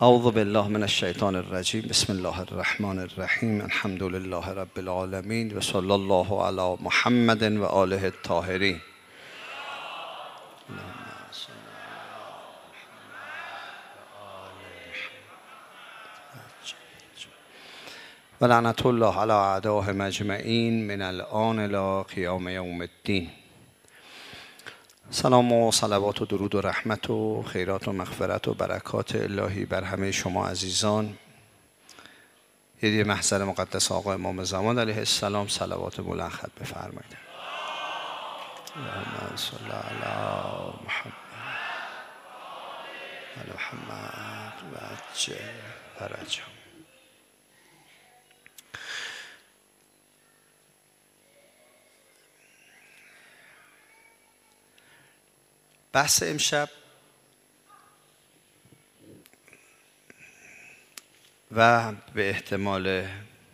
اعوذ بالله من الشیطان الرجیم. بسم الله الرحمن الرحیم. الحمد لله رب العالمین و صلی الله علی محمد و آله الطاهرین. و لعنت الله علی اعدائهم اجمعین من الآن الی قیام یوم الدین. سلام و صلوات و درود و رحمت و خیرات و مغفرت و برکات الهی بر همه شما عزیزان. یه محضر مقدس آقا امام زمان علیه السلام صلوات بلند خط بفرمایید. اللهم صل علی محمد و محمد و عجل فرجهم. بحث امشب و به احتمال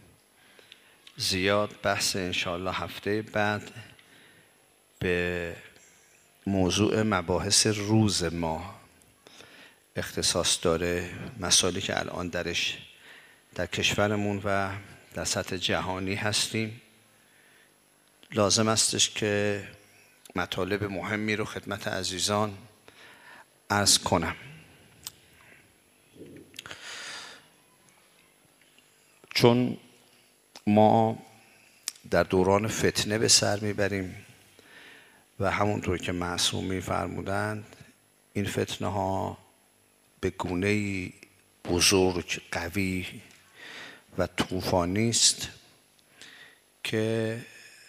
زیاد بحث انشاءالله هفته بعد به موضوع مباحث روز ما اختصاص داره. مسائلی که الان درش در کشورمون و در سطح جهانی هستیم، لازم استش که مطالب مهمی رو خدمت عزیزان عرض کنم. چون ما در دوران فتنه به سر میبریم و همونطور که معصومی فرمودند این فتنه ها به گونه‌ای بزرگ، قوی و طوفانی است که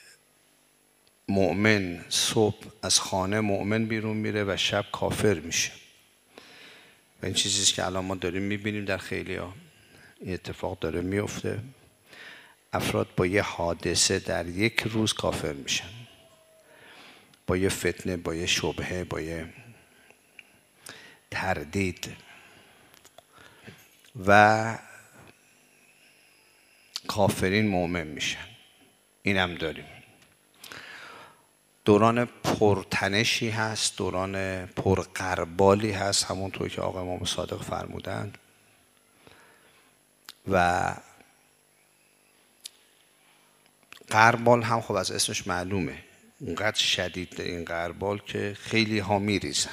مؤمن صبح از خانه مؤمن بیرون میره و شب کافر میشه. و این چیزیست که الان ما داریم میبینیم در خیلی‌ها این اتفاق داره میفته. افراد با یه حادثه در یک روز کافر میشن، با یه فتنه، با یه شبهه، با یه تردید و کافرین مؤمن میشن. اینم داریم. دوران پرتنشی هست، دوران پرغربالی هست، همونطور که آقا امام صادق فرمودند. و غربال هم خب از اسمش معلومه، اونقدر شدید این غربال که خیلی ها میریزن.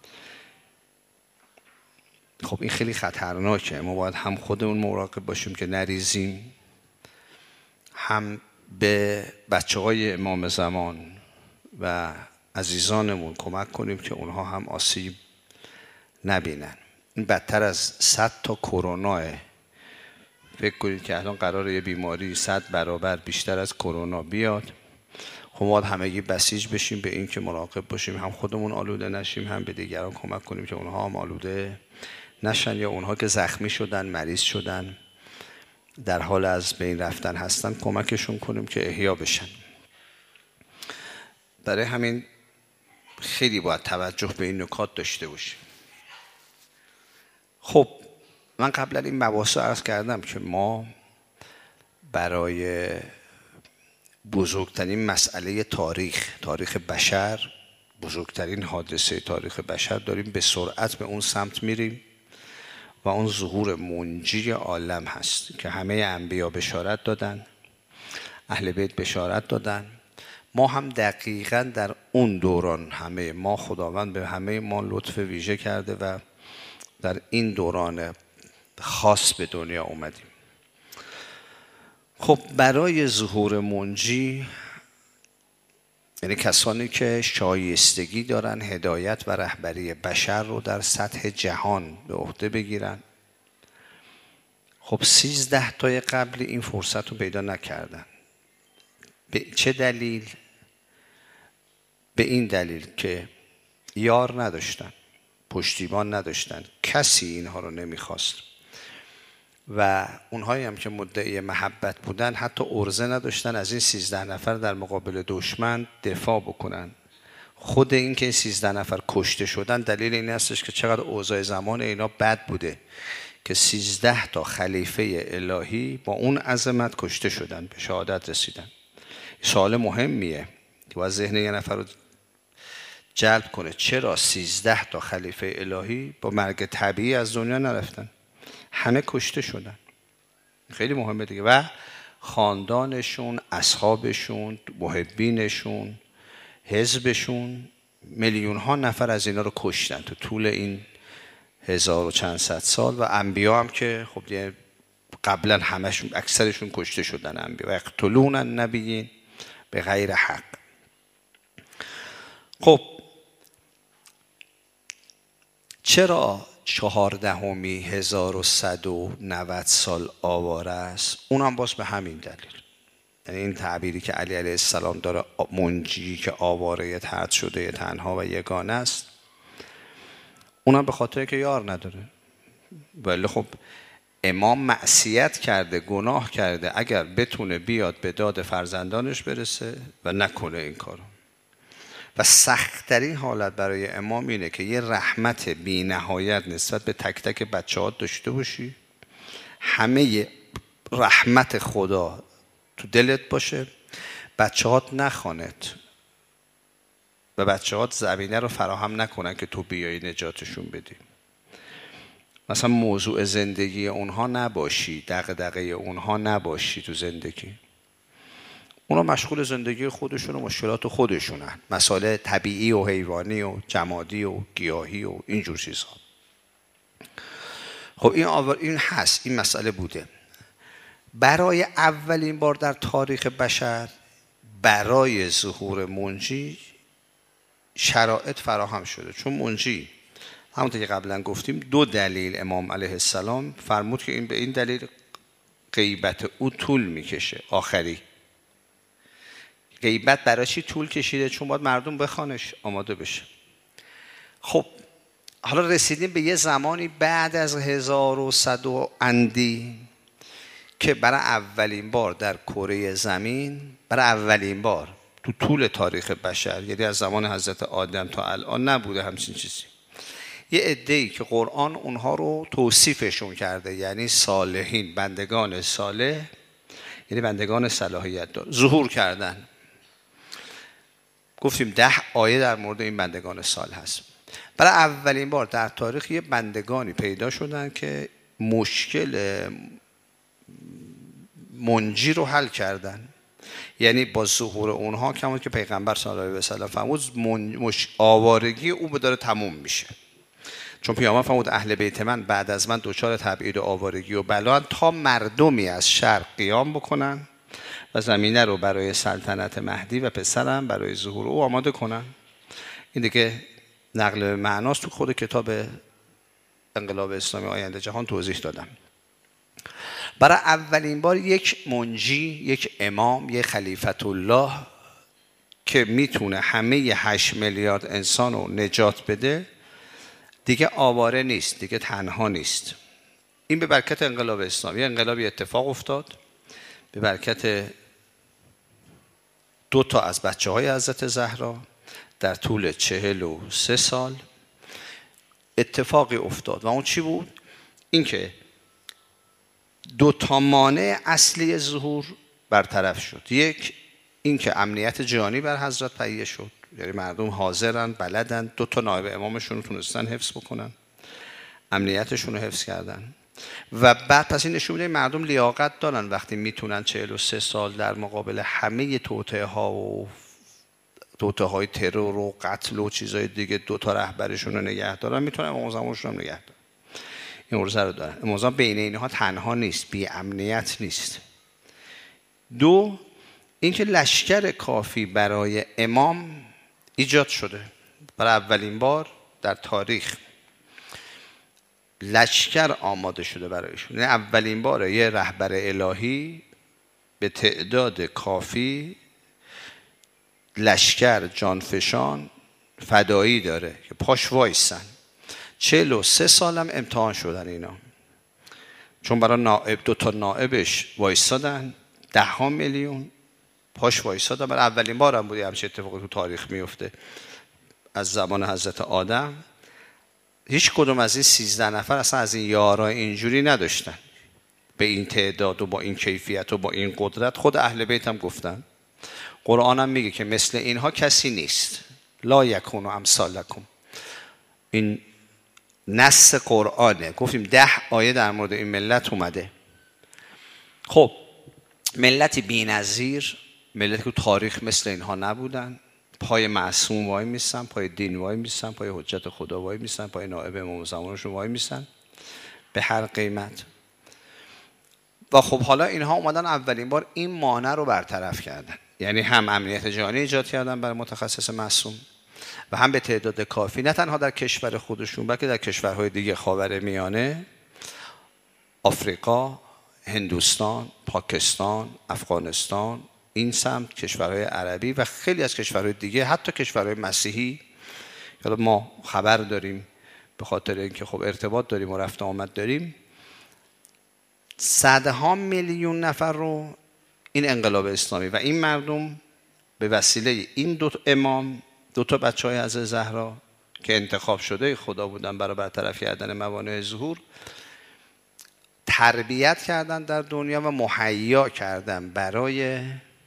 خب این خیلی خطرناکه. ما باید هم خودمون مراقب باشیم که نریزیم، هم به بچه‌های امام زمان و عزیزانمون کمک کنیم که اونها هم آسیب نبینن. این بدتر از 100 تا کروناه. فکر کنید که الان قراره یه بیماری 100 برابر بیشتر از کرونا بیاد. خب ما همگی بسیج بشیم به این که مراقب باشیم، هم خودمون آلوده نشیم، هم به دیگران کمک کنیم که اونها هم آلوده نشن، یا اونها که زخمی شدن، مریض شدن، در حال از بین رفتن هستن، کمکشون کنیم که احیا بشن. برای همین خیلی باید توجه به این نکات داشته باشیم. خب من قبلا این مباحث رو عرض کردم که ما برای بزرگترین مسئله تاریخ بشر، بزرگترین حادثه تاریخ بشر، داریم به سرعت به اون سمت میریم و اون ظهور منجی عالم هست که همه انبیا بشارت دادن، اهل بیت بشارت دادن. ما هم دقیقاً در اون دوران همه ما، خداوند به همه ما لطف ویژه کرده و در این دوران خاص به دنیا اومدیم. خب برای ظهور منجی، یعنی کسانی که شایستگی دارن هدایت و رهبری بشر رو در سطح جهان به عهده بگیرن، خب 13 تای قبل این فرصت رو پیدا نکردن. به چه دلیل؟ به این دلیل که یار نداشتن، پشتیبان نداشتن، کسی اینها رو نمیخواست و اونهایی هم که مدعی محبت بودن حتی عرضه نداشتن از این 13 نفر در مقابل دشمن دفاع بکنن. خود این که 13 نفر کشته شدن دلیل این هستش که چقدر اوضاع زمان اینا بد بوده که 13 تا خلیفه الهی با اون عظمت کشته شدن، به شهادت رسیدن. سوال مهمیه که باید ذهن یه نفر رو جلب کنه. چرا 13 تا خلیفه الهی با مرگ طبیعی از دنیا نرفتن؟ همه کشته شدن. خیلی مهمه دیگه. و خاندانشون، اصحابشون، محبینشون، حزبشون، میلیون ها نفر از اینا رو کشتن تو طول این 1000 و چند صد سال. و انبیا هم که خب دیگه قبلا همشون اکثرشون کشته شدن. انبیا و یقتلون النبیین به غیر حق. خب چرا 14 1190 سال آواره است؟ اون هم باز به همین دلیل. یعنی این تعبیری که علی علیه السلام داره، منجی که آواره طرد شده تنها و یگانه است، اونم به خاطر که یار نداره. ولی خب امام معصیت کرده، گناه کرده، اگر بتونه بیاد به داد فرزندانش برسه و نکنه این کارو. و سخت‌ترین حالت برای امام اینه که یه رحمت بی نهایت نسبت به تک تک بچه‌ها داشته باشی، همه رحمت خدا تو دلت باشه، بچه‌هات نخوانت و بچه‌هات زمینه رو فراهم نکنن که تو بیایی نجاتشون بدی. مثلا موضوع زندگی اونها نباشی، دغدغه اونها نباشی تو زندگی. اونا مشغول زندگی خودشون و مشکلات خودشونن، مسائل طبیعی و حیوانی و جمادی و گیاهی و اینجور چیزها. خب این هست، این مسئله بوده. برای اولین بار در تاریخ بشر برای ظهور منجی شرایط فراهم شده. چون منجی همونطور که قبلا گفتیم 2 دلیل امام علیه السلام فرمود که این به این دلیل غیبت او طول میکشه. آخری غیبت برای چی طول کشیده؟ چون باید مردم بخوانش آماده بشه. خب حالا رسیدیم به یه زمانی بعد از 1100 و اندی که برای اولین بار در کره زمین، برای اولین بار تو طول تاریخ بشر، یعنی از زمان حضرت آدم تا الان نبوده همچین چیزی، یه عده‌ای که قرآن اونها رو توصیفشون کرده، یعنی صالحین، بندگان صالح، یعنی بندگان صلاحیت دار، ظهور کردن. گفتیم 10 آیه در مورد این بندگان صالح هست. برای اولین بار در تاریخ یه بندگانی پیدا شدن که مشکل منجی رو حل کردن. یعنی با ظهور اونها کما که پیغمبر صلی الله علیه و سلم فرمود آوارگی او به داره تموم میشه. چون پیامبر فرمود اهل بیت من بعد از من دچار تبعید و آوارگی و بلا تا مردمی از شرق قیام بکنن و زمینه رو برای سلطنت مهدی و پسرم برای ظهور او آماده کنن. این دیگه نقل معناست، تو خود کتاب انقلاب اسلامی آینده جهان توضیح دادم. برای اولین بار یک منجی، یک امام، یک خلیفت الله که میتونه همه 8 میلیارد انسان رو نجات بده، دیگه آواره نیست، دیگه تنها نیست. این به برکت انقلاب اسلامی. انقلابی اتفاق افتاد به برکت 2 تا از بچه‌های حضرت زهرا در طول 43 سال اتفاقی افتاد. و اون چی بود؟ این که 2 تا مانع اصلی ظهور برطرف شد. یک، این که امنیت جهانی بر حضرت تهیه شد، یعنی مردم حاضرن، بلدن، 2 تا نایب امامشون رو تونستن حفظ بکنن، امنیتشون رو حفظ کردن. و بعد پس این نشون میده مردم لیاقت دارن وقتی میتونن 43 سال در مقابل همه توطئه‌ها و توطئه‌های ترور و قتل و چیزای دیگه 2 تا رهبرشون رو نگه دارن، میتونن امام زمانشون هم نگه دارن. این عرضه رو دارن. امام زمان بین اینها تنها نیست، بی امنیت نیست. 2، اینکه لشکر کافی برای امام ایجاد شده. برای اولین بار در تاریخ لشکر آماده شده برایشون. یعنی اولین بار یه رهبر الهی به تعداد کافی لشکر جانفشان فدایی داره که پاش وایسن. 43 سالم امتحان شدن اینا، چون برای نائب 2 تا نائبش وایسادن، 10 میلیون پاش وایسادن. برای اولین بارم بوده همچین اتفاقی تو تاریخ میفته. از زمان حضرت آدم هیچ کدوم از این 13 نفر اصلا از این یارای اینجوری نداشتن، به این تعداد و با این کیفیت و با این قدرت. خود اهل بیت هم گفتن، قرآن هم میگه که مثل اینها کسی نیست. لا یکون امثالکم. این نص قرآنه. گفتیم 10 آیه در مورد این ملت اومده. خب ملتی بی‌نظیر، ملتی که تاریخ مثل اینها نبودن، پای معصوم وای میستن، پای دین وای میستن، پای حجت خدا وای میستن، پای نائب امام زمانشون وای میستن به هر قیمت. و خب حالا اینها اومدن اولین بار این مانع رو برطرف کردن، یعنی هم امنیت جهانی ایجاد کردن برای متخصص معصوم و هم به تعداد کافی، نه تنها در کشور خودشون بلکه در کشورهای دیگه، خاورمیانه، آفریقا، هندوستان، پاکستان، افغانستان، این سمت کشورهای عربی و خیلی از کشورهای دیگه، حتی کشورهای مسیحی. حالا ما خبر داریم به خاطر اینکه خب ارتباط داریم و رفت آمد داریم، صدها میلیون نفر رو این انقلاب اسلامی و این مردم به وسیله این دو امام، دو تا بچهای حضرت زهرا که انتخاب شده خدا بودن برای برطرف کردن موانع ظهور، تربیت کردن در دنیا و مهیا کردن برای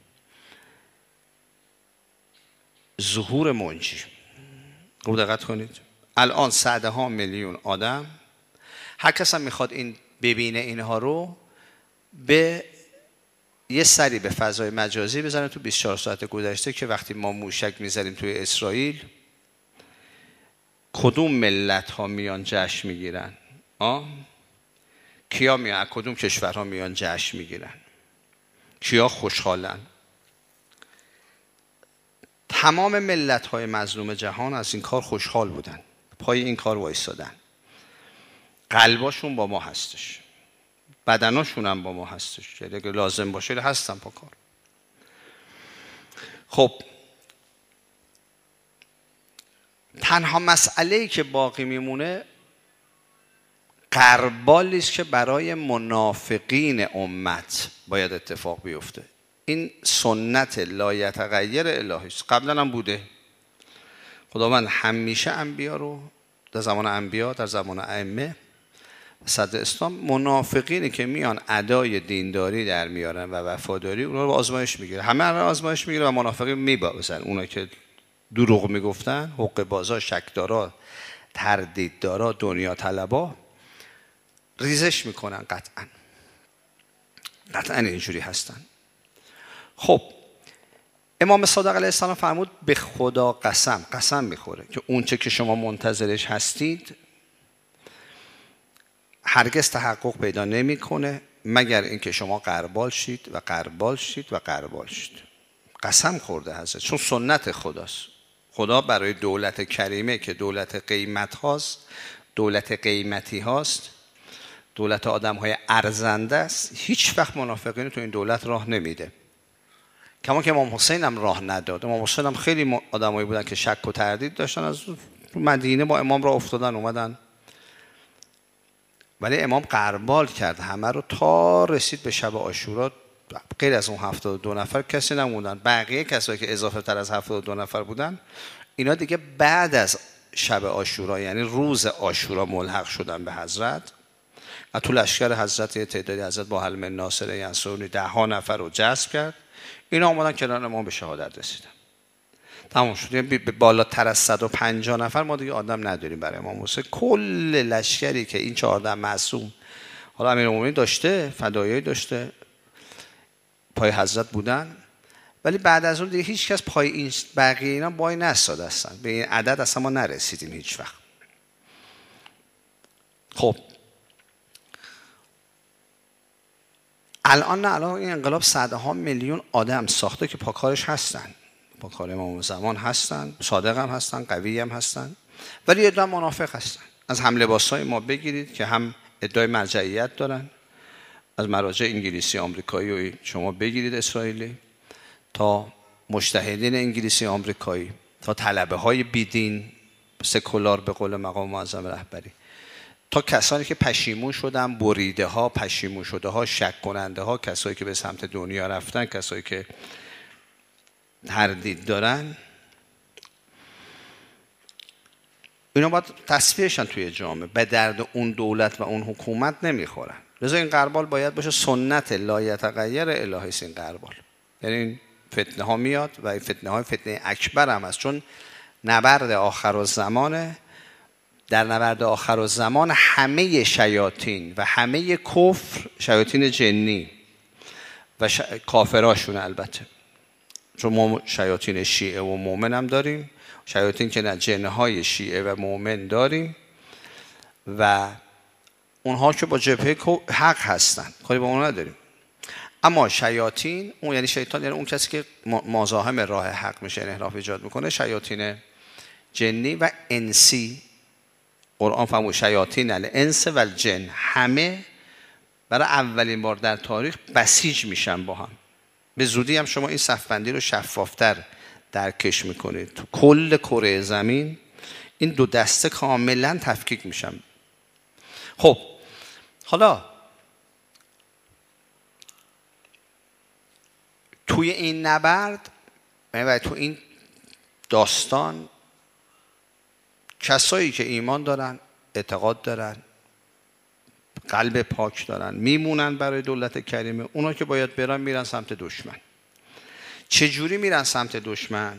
ظهور منجی. خوب دقت کنید، الان صدها میلیون آدم، هر کس هم میخواد این ببینه اینها رو، به یه سری به فضای مجازی بزنه تو 24 ساعت گذشته که وقتی ما موشک میزنیم توی اسرائیل کدوم ملت ها میان جشن میگیرن، کیا میان، کدوم کشورها میان جشن میگیرن، کیا خوشحالن. تمام ملت های مظلوم جهان از این کار خوشحال بودن، پای این کار وایسادن، قلباشون با ما هستش، بدناشون هم با ما هستش، یعنی اگه لازم باشه هستن پا کار. خب تنها مسئله‌ای که باقی میمونه غربالی است که برای منافقین امت باید اتفاق بیفته. این سنت لایتغیر الهی است، قبلا هم بوده. خداوند همیشه انبیا رو در زمان انبیا، در زمان ائمه صدر اسلام، منافقینی که میان ادای دینداری در میارن و وفاداری، اونا رو با آزمایش میگیره. همه رو آزمایش میگیره و منافقین میبازن. اونا که دروغ میگفتن، حقه بازا، شکدارا، تردیددارا، دنیا طلبا، ریزش میکنن. قطعا اینجوری هستن. خب امام صادق علیه السلام فرمود به خدا قسم میخوره که اون چه که شما منتظرش هستید هرگز تحقق پیدا نمیکنه مگر اینکه شما غربال شید و غربال شید و غربال شید. قسم خورده حضرت، چون سنت خداست. خدا برای دولت کریمه که دولت قیمت هاست، دولت قیمتی هاست، دولت آدم های ارزنده است، هیچ وقت منافقین تو این دولت راه نمیده. کما که امام حسین هم راه نداد. امام حسین هم خیلی آدمایی بودن که شک و تردید داشتن، از مدینه با امام راه افتادن اومدن، ولی امام غربال کرد همه رو تا رسید به شب عاشورا. غیر از اون 72 نفر کسی نموندن. بقیه کسایی که اضافه تر از 72 نفر بودن، اینا دیگه بعد از شب عاشورا، یعنی روز عاشورا، ملحق شدن به حضرت. و تو لشکر حضرت یه تعدادی حضرت با حلم ناصر ینصرونی 10 نفر رو جذب کرد. اینا اومدن کنار امام به شهادت رسیدن. تمام شد. یعنی به بالاتر از 150 نفر ما دیگه آدم نداریم برای امام حسین. کل لشکری که این 14 معصوم، حالا امیرالمومنین داشته، فدایایی داشته، پای حضرت بودن، ولی بعد از اون دیگه هیچ کس پای این بقیه اینا وای نستاد هستن. به این عدد اصلا ما نرسیدیم هیچ وقت. خب الان این انقلاب صدها میلیون آدم ساخته که پاکارش هستن، پاکار امام زمان هستن، صادق هم هستن، قوی هم هستن، ولی ادعا منافق هستن. از هم لباسای ما بگیرید که هم ادعای مرجعیت دارن، از مراجع انگلیسی آمریکایی و شما بگیرید اسرائیلی، تا مجتهدین انگلیسی آمریکایی، تا طلبه های بیدین سکولار به قول مقام معظم رهبری، تا کسانی که پشیمون شدن، بریده ها، پشیمون شده ها، شک کننده ها، کسایی که به سمت دنیا رفتن، کسایی که تردید دارن، اینا باید تصفیهشن توی جامعه. به درد اون دولت و اون حکومت نمیخورن. لذا این غربال باید باشه سنت لایتغیر الهی است. این غربال یعنی این فتنه ها میاد و این فتنه های فتنه اکبر هم است، چون نبرد آخر الزمانه. در نبرد آخرالزمان همه شیاطین و همه کفر، شیاطین جنی و کافراشون البته، چون ما شیاطین شیعه و مؤمن هم داریم، شیاطین که نه جنهای شیعه و مؤمن داریم و اونها که با جبهه حق هستن، کاری با اون نداریم. اما شیاطین، اون یعنی شیطان، یعنی اون کسی که مزاحم راه حق میشه، انحراف ایجاد میکنه، شیاطین جنی و انسی. قرآن فرمود شیاطین الانس و الجن، همه برای اولین بار در تاریخ بسیج میشن با هم. به زودی هم شما این صفبندی رو شفافتر درکش میکنید. تو کل کره زمین این دو دسته کاملا تفکیک میشن. خب حالا توی این نبرد و تو این داستان کسایی که ایمان دارن، اعتقاد دارن، قلب پاک دارن، میمونن برای دولت کریمه. اونا که باید برن میرن سمت دشمن. چجوری میرن سمت دشمن؟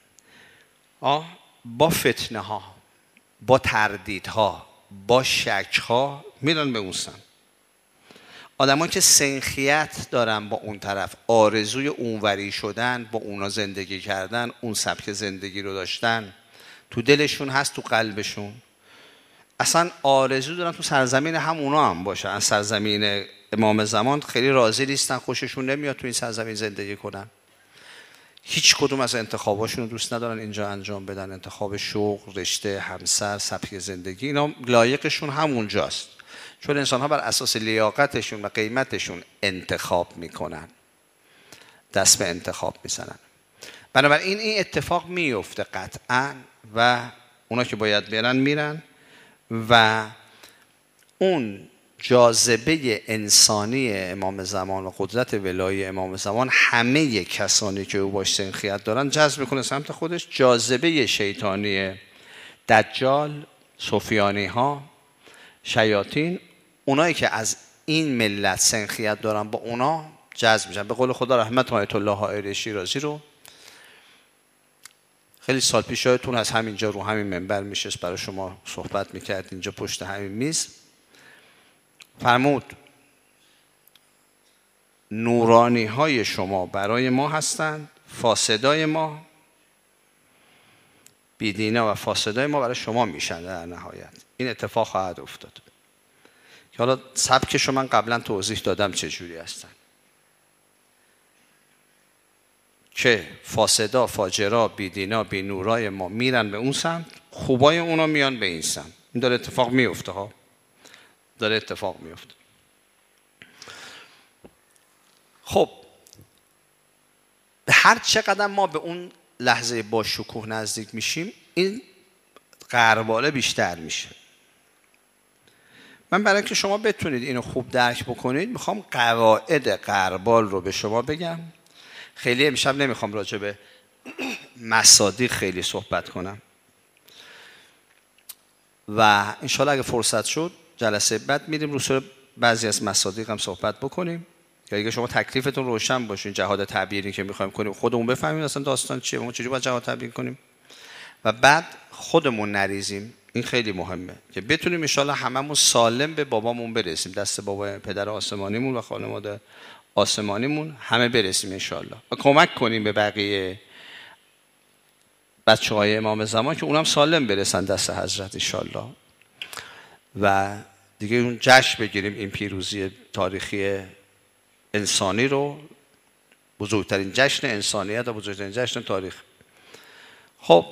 با فتنه ها، با تردیدها، با شک ها میرن به اون سمت. آدمایی که سنخیت دارن با اون طرف، آرزوی اونوری شدن، با اونا زندگی کردن، اون سبک زندگی رو داشتن، تو دلشون هست، تو قلبشون اصلا آرزو دارن تو سرزمین هم اونا هم باشن. از سرزمین امام زمان خیلی راضی نیستن، خوششون نمیاد تو این سرزمین زندگی کنن. هیچ کدوم از انتخاباشون رو دوست ندارن اینجا انجام بدن. انتخاب شغل، رشته، همسر، سبک زندگی، اینا لایقشون همونجاست، چون انسان ها بر اساس لیاقتشون و قیمتشون انتخاب میکنن، دست به انتخاب میزنن. بنابراین این اتفاق میفته قطعا و اونا که باید برن میرن و اون جاذبه انسانی امام زمان و قدرت ولایی امام زمان همه کسانی که او باش سنخیت دارن جذب میکنه سمت خودش. جاذبه شیطانی دجال، سفیانی ها، شیاطین، اونایی که از این ملت سنخیت دارن با اونا جذب میشن. به قول خدا رحمت آیت الله حائری شیرازی رو خیلی سال پیش یادتون از همینجا رو همین منبر میشست برای شما صحبت میکرد، اینجا پشت همین میز، فرمود نورانی های شما برای ما هستند، فاسدای ما، بیدینا و فاسدای ما برای شما میشن در نهایت. این اتفاق خواهد افتاد که حالا سبکشو من قبلا توضیح دادم چجوری هستن، که فاسدا، فاجرا، بیدینا، بینورای ما میرن به اون سمت، خوبای اونا میان به این سمت. این داره اتفاق میفته ها، داره اتفاق میفته. خب هر چقدر ما به اون لحظه با شکوه نزدیک میشیم این غرباله بیشتر میشه. من برای که شما بتونید اینو خوب درک بکنید میخوام قواعد غربال رو به شما بگم. خیلی امشب نمیخوام راجع به مصادیق خیلی صحبت کنم و انشالله اگه فرصت شد جلسه بعد میریم رو سر بعضی از مصادیق هم صحبت بکنیم که اگه شما تکلیفتون روشن باشین جهاد تعبیری که میخوایم کنیم خودمون بفهمیم اصلا داستان چیه، ما چجوری باید جهاد تعبیر کنیم و بعد خودمون نریزیم. این خیلی مهمه که بتونیم انشالله هممون سالم به بابامون برسیم، دست بابا پدر آسمانیمون و خانواده آسمانیمون همه برسیم انشالله و کمک کنیم به بقیه بچه‌های امام زمان که اونم سالم برسن دست حضرت انشالله و دیگه اون جشن بگیریم این پیروزی تاریخی انسانی رو، بزرگترین جشن انسانیت و بزرگترین جشن تاریخ. خب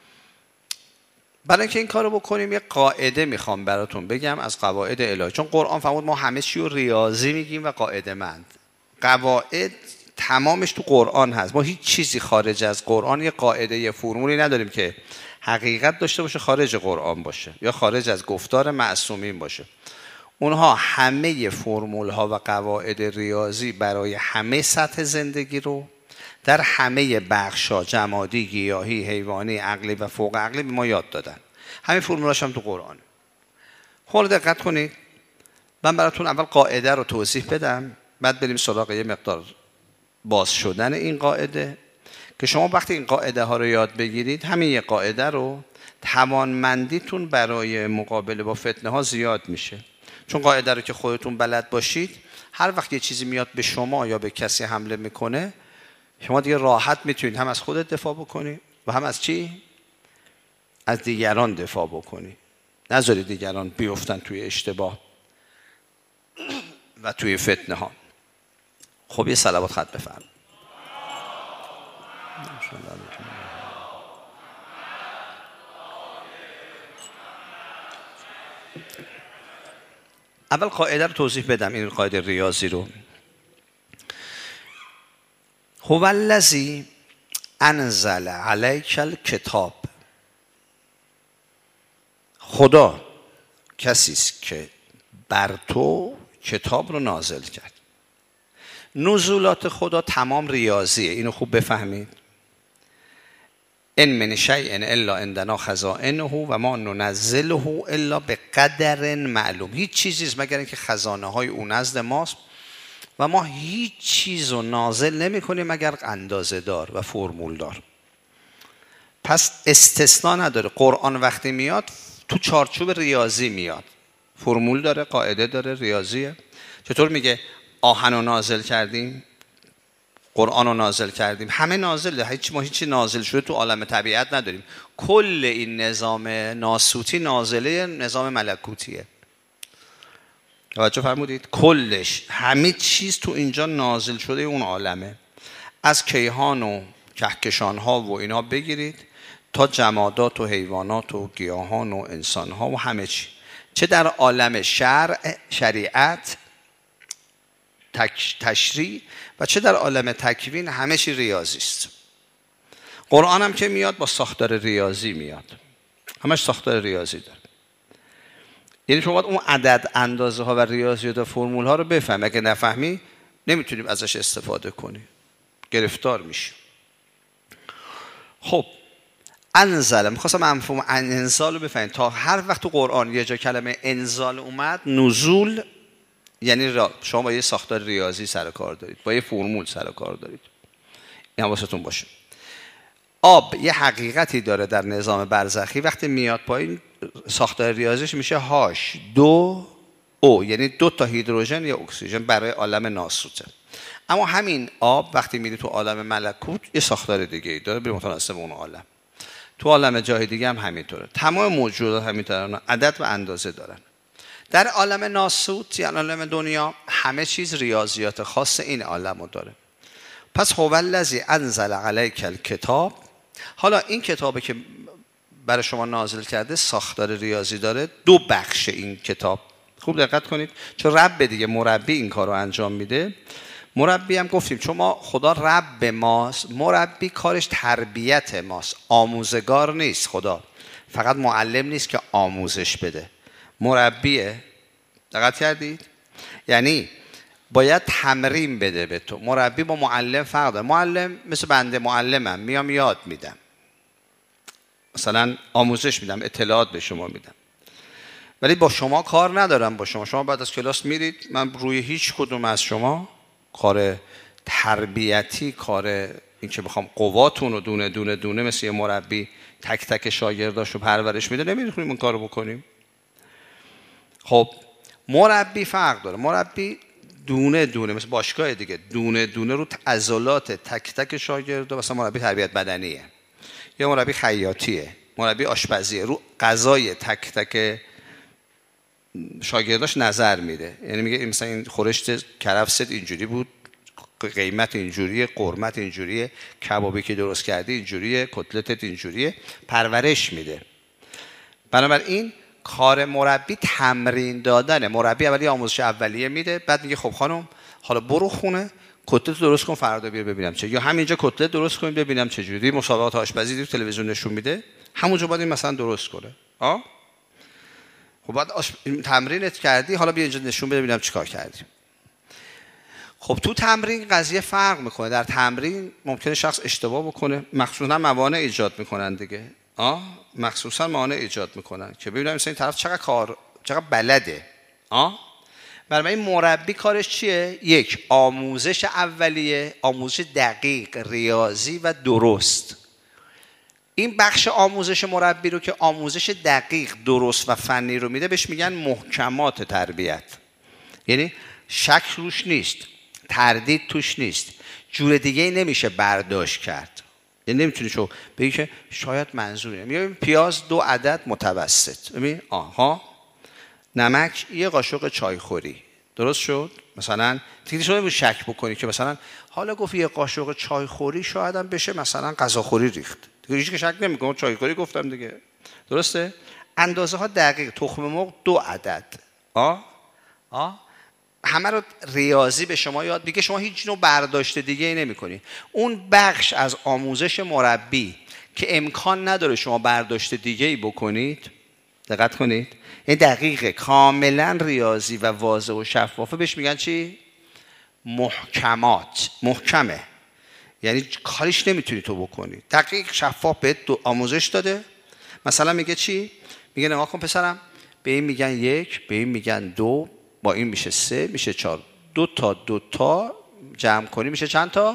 برای اینکه این کارو بکنیم یه قاعده میخوام براتون بگم از قواعد الهی، چون قرآن فرمود ما همه چی رو ریاضی میگیم و قاعده مند. قواعد تمامش تو قرآن هست، ما هیچ چیزی خارج از قرآن یه قاعده یه فرمولی نداریم که حقیقت داشته باشه خارج قرآن باشه یا خارج از گفتار معصومین باشه. اونها همه فرمول ها و قواعد ریاضی برای همه سطح زندگی رو در همه بخشا، جمادی، گیاهی، حیوانی، عقلی و فوق عقلی به ما یاد دادن. همین فرمولاش هم تو قرآن. خورد دقت کنید. من براتون اول قاعده رو توضیح بدم بعد بریم سراغ یه مقدار باز شدن این قاعده. که شما وقتی این قاعده ها رو یاد بگیرید، همین یه قاعده رو، توانمندیتون برای مقابله با فتنه ها زیاد میشه. چون قاعده رو که خودتون بلد باشید، هر وقت یه چیزی میاد به شما یا به کسی حمله میکنه، شما دیگه راحت میتونید هم از خودت دفاع بکنی و هم از چی؟ از دیگران دفاع بکنی. نذارید دیگران بیفتن توی اشتباه و توی فتنه ها. خب یه صلوات خط بفرم. اول قاعده رو توضیح بدم، این قاعده ریاضی رو. هو الذی انزل علیک الکتاب، خدا کسی است که بر تو کتاب رو نازل کرد. نزولات خدا تمام ریاضیه، اینو خوب بفهمید. ان من شیء الا عندنا خزائنه و ما ننزله الا بقدر معلوم. هیچ چیزی نیست مگر اینکه خزانه های اون نزد ماست و ما هیچ چیز رو نازل نمی کنیم مگر اندازه دار و فرمول دار. پس استثناء نداره. قرآن وقتی میاد تو چارچوب ریاضی میاد، فرمول داره، قاعده داره، ریاضیه. چطور میگه آهن رو نازل کردیم، قرآن رو نازل کردیم، همه نازله. ما هیچی نازل شده تو عالم طبیعت نداریم. کل این نظام ناسوتی نازله نظام ملکوتیه. توجه فرمودید؟ کلش، همه چیز تو اینجا نازل شده اون عالمه. از کیهان و کهکشان ها و اینا بگیرید تا جمادات و حیوانات و گیاهان و انسان ها و همه چی، چه در عالم شریعت تشریع و چه در عالم تکوین، همه چی ریاضی است. قرآن هم که میاد با ساختار ریاضی میاد، همش ساختار ریاضی داره. یعنی شما باید اون عدد اندازه ها و ریاضیات و فرمول ها رو بفهمی. اگه نفهمی نمیتونیم ازش استفاده کنی، گرفتار میشی. خب انزل، میخواستم مفهوم انزال رو بفهمید. تا هر وقت تو قرآن یه جا کلمه انزال اومد، نزول یعنی شما با یه ساختار ریاضی سر کار دارید، با یه فرمول سر کار دارید. این حواستون باشه. آب یه حقیقتی داره در نظام برزخی، وقتی میاد پایین ساختار ریاضیش میشه هاش دو او، یعنی 2 تا هیدروژن یا اکسیژن برای عالم ناسوته. اما همین آب وقتی میری تو عالم ملکوت یه ساختار دیگه ای داره به متناسب اون عالم. تو عالم جای دیگه هم همینطوره. تمام موجودات همینطورن، عدد و اندازه دارن. در عالم ناسوت یعنی عالم دنیا، همه چیز ریاضیات خاص این عالمو داره. پس هو الذی انزل علیک الکتاب. حالا این کتابی که برای شما نازل کرده ساختار ریاضی داره. 2 بخش این کتاب، خوب دقت کنید، چون رب دیگه مربی این کارو انجام میده. مربی هم گفتیم چون ما خدا رب ماست، مربی کارش تربیت ماست، آموزگار نیست. خدا فقط معلم نیست که آموزش بده، مربیه. دقت کردید؟ یعنی باید تمرین بده به تو. مربی با معلم فرق داره. معلم مثل بنده معلمم، میام یاد میدم، مثلا آموزش میدم، اطلاعات به شما میدم، ولی با شما کار ندارم. با شما بعد از کلاس میرید، من روی هیچ کدوم از شما کار تربیتی، کار این که بخوام قواتون رو دونه دونه دونه مثل یه مربی تک تک شاگرداشو پرورش میده نمیتونیم اون کارو بکنیم. خب مربی فرق داره. مربی دونه دونه مثل باشگاه دیگه، دونه دونه رو عضلات تک تک شاگردا، مثلا مربی تربیت بدنیه یا مربی خیاطیه، مربی آشپزیه، رو غذای تک تک شاگرداش نظر میده. یعنی میگه مثلا این خورشت کرفست اینجوری بود، قیمت اینجوریه، قرمت اینجوریه، کبابی که درست کردی اینجوریه، کتلتت اینجوریه، پرورش میده. بنابراین کار مربی تمرین دادنه. مربی اولی آموزش اولیه میده، بعد میگه خب خانم حالا برو خونه کتلت درست کن، فردا بیا ببینم چه، یا همینجا کتلت درست کن ببینم چه جوری. مسابقات آشپزی تو تلویزیون نشون میده، همونجا باید این مثلا درست کنه. خب بعد تمرینت کردی، حالا بیا اینجا نشون بده ببینم چیکار کردی. خب تو تمرین قضیه فرق میکنه. در تمرین ممکنه شخص اشتباه بکنه، مخصوصا موانع ایجاد میکنن دیگه. مخصوصا موانع ایجاد میکنن که ببینم مثلا این طرف چقدر بلده. بنابراین مربی کارش چیه؟ یک، آموزش اولیه، آموزش دقیق، ریاضی و درست. این بخش آموزش مربی رو که آموزش دقیق، درست و فنی رو میده بهش میگن محکمات تربیت. یعنی شک روش نیست، تردید توش نیست، جور دیگه ای نمیشه برداشت کرد. یعنی نمیتونی شو بگی که شاید منظوره. میگم پیاز 2 عدد متوسط، ببین آها، نمک 1 قاشق چایخوری، درست شد؟ مثلا دیگه شما نمیشه شک بکنی که مثلا حالا گفت 1 قاشق چایخوری شاید هم بشه مثلا غذاخوری ریخت، دیگه هیچ که شک نمیکنه، چایخوری گفتم دیگه، درسته؟ اندازه ها دقیق. تخم مرغ 2 عدد، همه رو ریاضی به شما یاد میگه، شما هیچ نوع برداشت دیگه ای نمی‌کنی. اون بخش از آموزش مربی که امکان نداره شما برداشت دیگه ای بکنید، دقت کنید، این دقیقه، کاملا ریاضی و واضح و شفافه، بهش میگن چی؟ محکمات. محکمه یعنی کاریش نمیتونی تو بکنی، دقیق شفاف بهت آموزش داده. مثلا میگه چی؟ میگه نگاه کن پسرم، به این میگن 1، به این میگن 2، با این میشه 3، میشه 4. 2 تا جمع کنی میشه چند تا؟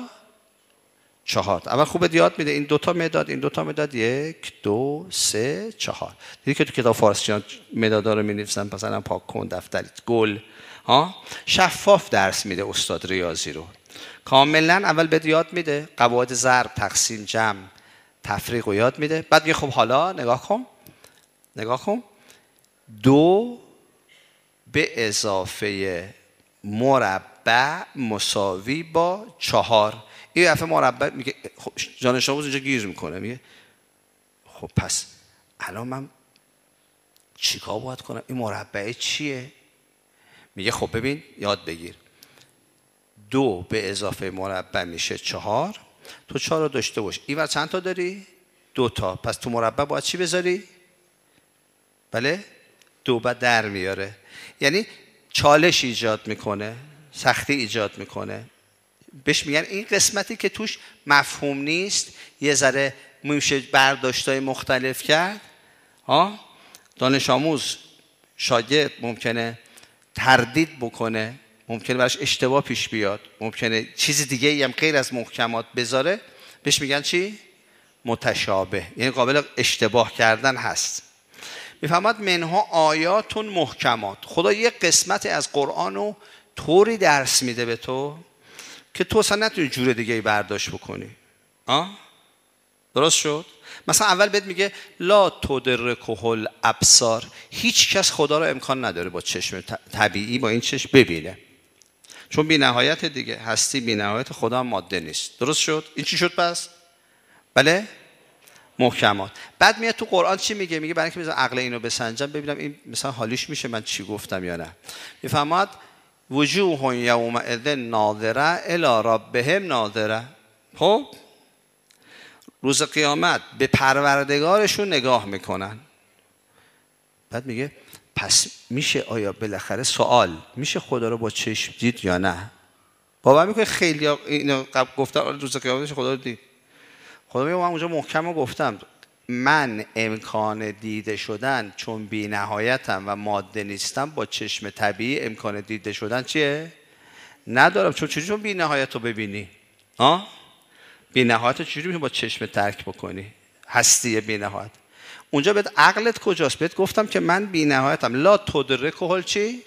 4. اول خوبه یاد میده این 2 تا مداد، این 2 تا مداد، 1، 2، 3، 4. دیدی که تو کتاب فارسی مدادا رو می‌نویسن، مثلا پاک کن دفترت، گل ها، شفاف درس میده استاد ریاضی رو. کاملا اول بهت یاد میده قواعد ضرب، تقسیم، جمع، تفریق رو یاد میده. بعد میگه خب حالا نگاه کن 2 به اضافه مربع مساوی با 4. این دفعه مربع میگه خب جانش آموز اینجا گیر میکنه، میگه خب پس الان من چیکار باید کنم؟ این مربع چیه؟ میگه خب ببین یاد بگیر، 2 به اضافه مربع میشه 4. تو 4 رو داشته باش، اینور چند تا داری؟ 2 تا. پس تو مربع باید چی بذاری؟ بله 2 بعد در میاره. یعنی چالش ایجاد میکنه، سختی ایجاد میکنه. بهش میگن این قسمتی که توش مفهوم نیست، یه ذره میشه برداشتای مختلف کرد. دانش آموز، شاگرد ممکنه تردید بکنه، ممکنه براش اشتباه پیش بیاد، ممکنه چیز دیگه ای هم غیر از محکمات بذاره. بهش میگن چی؟ متشابه، یعنی قابل اشتباه کردن هست. میفهمد منها آیاتون محکمات. خدا یک قسمت از قرآن رو طوری درس میده به تو که تو اصلا نتونی جور دیگه برداشت بکنی. درست شد؟ مثلا اول بهت میگه لا تدرکه الابصار، هیچ کس خدا رو امکان نداره با چشم طبیعی، با این چشم ببینه، چون بی نهایت دیگه، هستی بی نهایت، خدا هم ماده نیست. درست شد؟ این چی شد پس؟ بله؟ محکمات. بعد میاد تو قرآن چی میگه؟ میگه برای اینکه بذار عقل اینو بسنجم ببینم این مثلا حالیش میشه من چی گفتم یا نه. میفهمد وجوه یومئذ ناظره الی ربهم ناظره. خب روز قیامت به پروردگارشون نگاه میکنن. بعد میگه پس میشه آیا بالاخره سوال میشه خدا رو با چشم دید یا نه؟ باور میکنه خیلی اینو گفتن روز قیامتش خدا رو دید. خدا میگه من اونجا محکم گفتم من امکان دیده شدن چون بی نهایتم و ماده نیستم با چشم طبیعی امکان دیده شدن چیه؟ ندارم. چون بی نهایت رو ببینی؟ بی نهایت رو چجوری با چشم درک بکنی؟ هستی بی نهایت. اونجا بهت عقلت کجاست؟ بهت گفتم که من بی نهایتم، لا تدرکه چی؟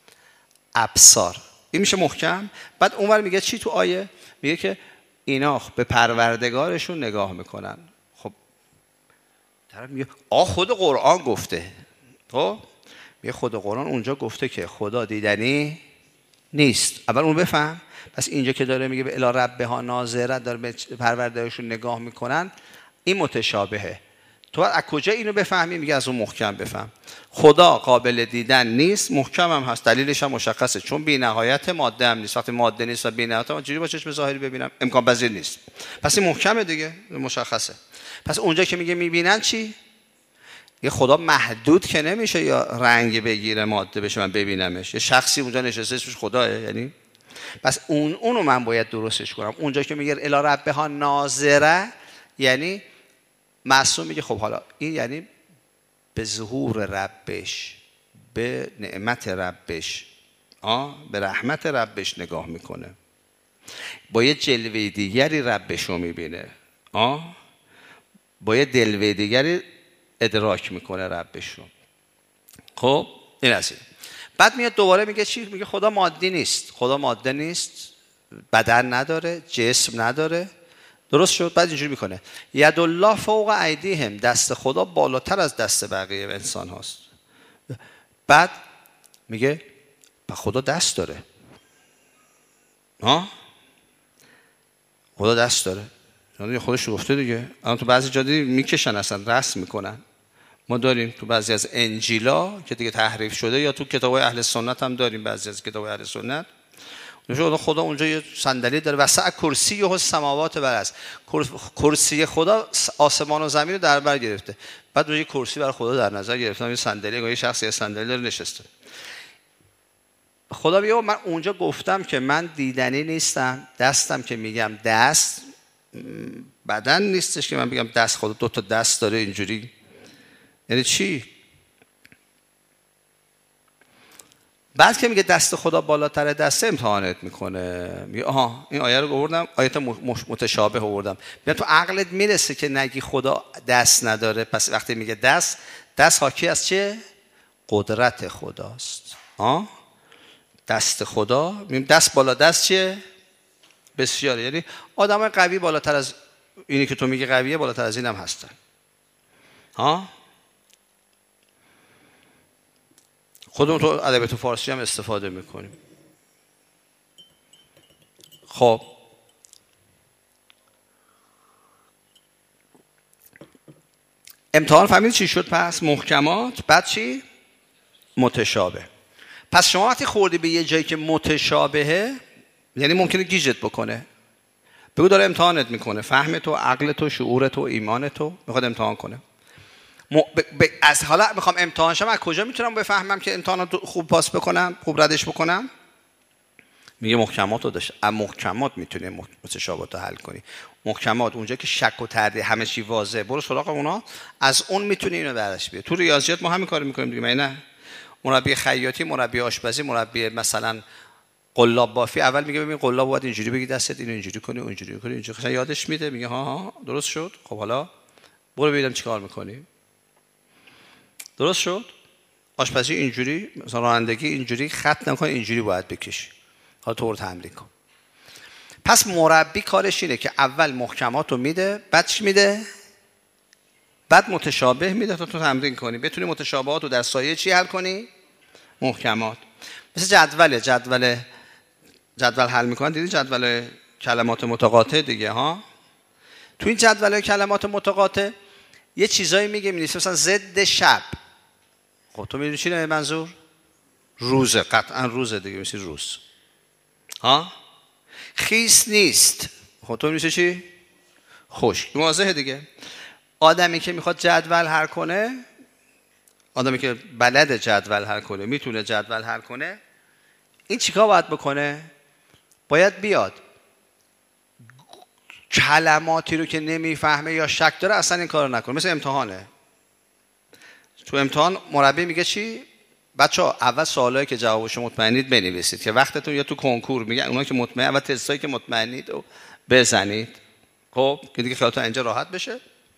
ابصار. این میشه محکم. بعد اونور میگه چی تو آیه؟ میگه که اینا به پروردگارشون نگاه میکنن. خب طرف میگه خود قرآن گفته. خب میگه خود قرآن اونجا گفته که خدا دیدنی نیست. اول اون بفهم. پس اینجا که داره میگه به الی ربها ناظره، داره به پروردگارشون نگاه میکنن، این متشابهه. تو از کجا اینو بفهمی؟ میگه از اون محکم بفهم. خدا قابل دیدن نیست، محکم هم هست، دلیلش هم مشخصه، چون بی نهایت ماده هم نیست. وقتی ماده نیست و بی نهایت، من چجوری با چشم ظاهری ببینم؟ امکان پذیر نیست. پس این محکمه دیگه، مشخصه. پس اونجا که میگه میبینن چی؟ یه خدا محدود که نمیشه یا رنگ بگیره ماده بشه من ببینمش. یه شخصی اونجا نشسته اسمش خداه، یعنی پس اونو من باید درستش کنم. اونجا که میگه الی ربها ناظره، یعنی معصوم میگه خب حالا این یعنی به ظهور ربش، به نعمت ربش به رحمت ربش نگاه میکنه، با یه جلوه دیگری ربش رو میبینه، با یه جلوه دیگری ادراک میکنه ربش رو. خب این از این. بعد میاد دوباره میگه چی؟ میگه خدا مادی نیست، خدا ماده نیست، بدن نداره، جسم نداره. درست شد؟ بعد اینجوری میکنه ید الله فوق ایدیهم، دست خدا بالاتر از دست بقیه انسان هاست. بعد میگه خدا دست داره. خدا دست داره، یعنی خودش گفته دیگه. الان تو بعضی جا میکشن اصلا رسم میکنن. ما داریم تو بعضی از انجیلا که دیگه تحریف شده، یا تو کتاب‌های اهل سنت هم داریم، بعضی از کتاب‌های اهل سنت خدا اونجا یه صندلی داره، وسع کرسیه السماوات والارض، کرسی خدا آسمان و زمین رو در بر گرفته. بعد روی کرسی برای خدا در نظر گرفتم، یه صندلی، یه شخصی صندلی داره نشسته. خدا میگه من اونجا گفتم که من دیدنی نیستم، دستم که میگم دست بدن نیستش که من بگم دست، خدا دو تا دست داره اینجوری. یعنی چی؟ بعد که میگه دست خدا بالاتر دست، امتحانت میکنه. میگه این آیه رو آوردم، آیه متشابه آوردم. میگه تو عقلت میرسه که نگی خدا دست نداره، پس وقتی میگه دست حاکی از چه؟ قدرت خداست. دست خدا، میگیم دست بالا دست چیه؟ بسیاره. یعنی آدمای قوی بالاتر از اینی که تو میگی قویه، بالاتر از اینم هستن. خودمون تو ادبیات فارسی هم استفاده میکنیم. خب امتحان فهمید چی شد؟ پس محکمات، بعد چی؟ متشابه. پس شما وقتی خوردی به یه جایی که متشابهه، یعنی ممکنه گیجت بکنه. بگو داره امتحانت میکنه، فهم تو، عقل تو، شعور تو، ایمان تو میخواد امتحان کنه. از حالا میخوام امتحان شم، از کجا میتونم بفهمم که امتحان خوب پاس بکنم، خوب ردش بکنم؟ میگه محکمات رو داشت. از محکمات میتونی متشابهات رو حل کنی. محکمات اونجا که شک و تردید همه چی واضحه، برو سراغ اونا، از اون میتونی اینو درش بیاری. تو ریاضیات ما همین کارو میکنیم دیگه، مگه نه؟ مربی خیاطی، مربی آشپزی، مربی مثلا قلاب بافی، اول میگه ببین قلاب باید اینجوری بگی دستت، اینو اینجوری کنی، اونجوری کنی، اینجوری کنی، یادش میده، میگه ها درست شد. خب حالا برو ببینم چیکار میکنی. درست شد؟ آشپزی اینجوری، مثلا رانندگی اینجوری، خط نکن، اینجوری باید بکشی. حالا طور تمرین کن. پس مربی کارش اینه که اول محکمات رو میده، بعد چی میده؟ بعد متشابه میده تا تو تمرین کنی، بتونی متشابهات رو در سایه چی حل کنی؟ محکمات. مثل جدول حل میکنن، دیدی جدول کلمات متقاطع دیگه ها؟ تو این جدول کلمات متقاطع یه چیزایی میگه، می‌نویسه مثلا ضد شب. خب تو میدونی چی منظور؟ روزه، قطعا روزه دیگه، میشه روز. خیس نیست. خب تو میشه چی؟ خشک. واضحه دیگه. آدمی که میخواد جدول حل کنه، آدمی که بلد جدول حل کنه، میتونه جدول حل کنه، این چیکار باید بکنه؟ باید بیاد کلماتی رو که نمیفهمه یا شک داره اصلا این کارو نکنه. مثل امتحانه. تو امتحان مربی میگه چی؟ بچه‌ها اول سوالایی که جوابشو مطمئنید بنویسید که وقتتون، یا تو کنکور میگه اونا که مطمئن، اول تستایی که مطمئنید رو بزنید. خب که دیگه خیالتون اینجا راحت بشه.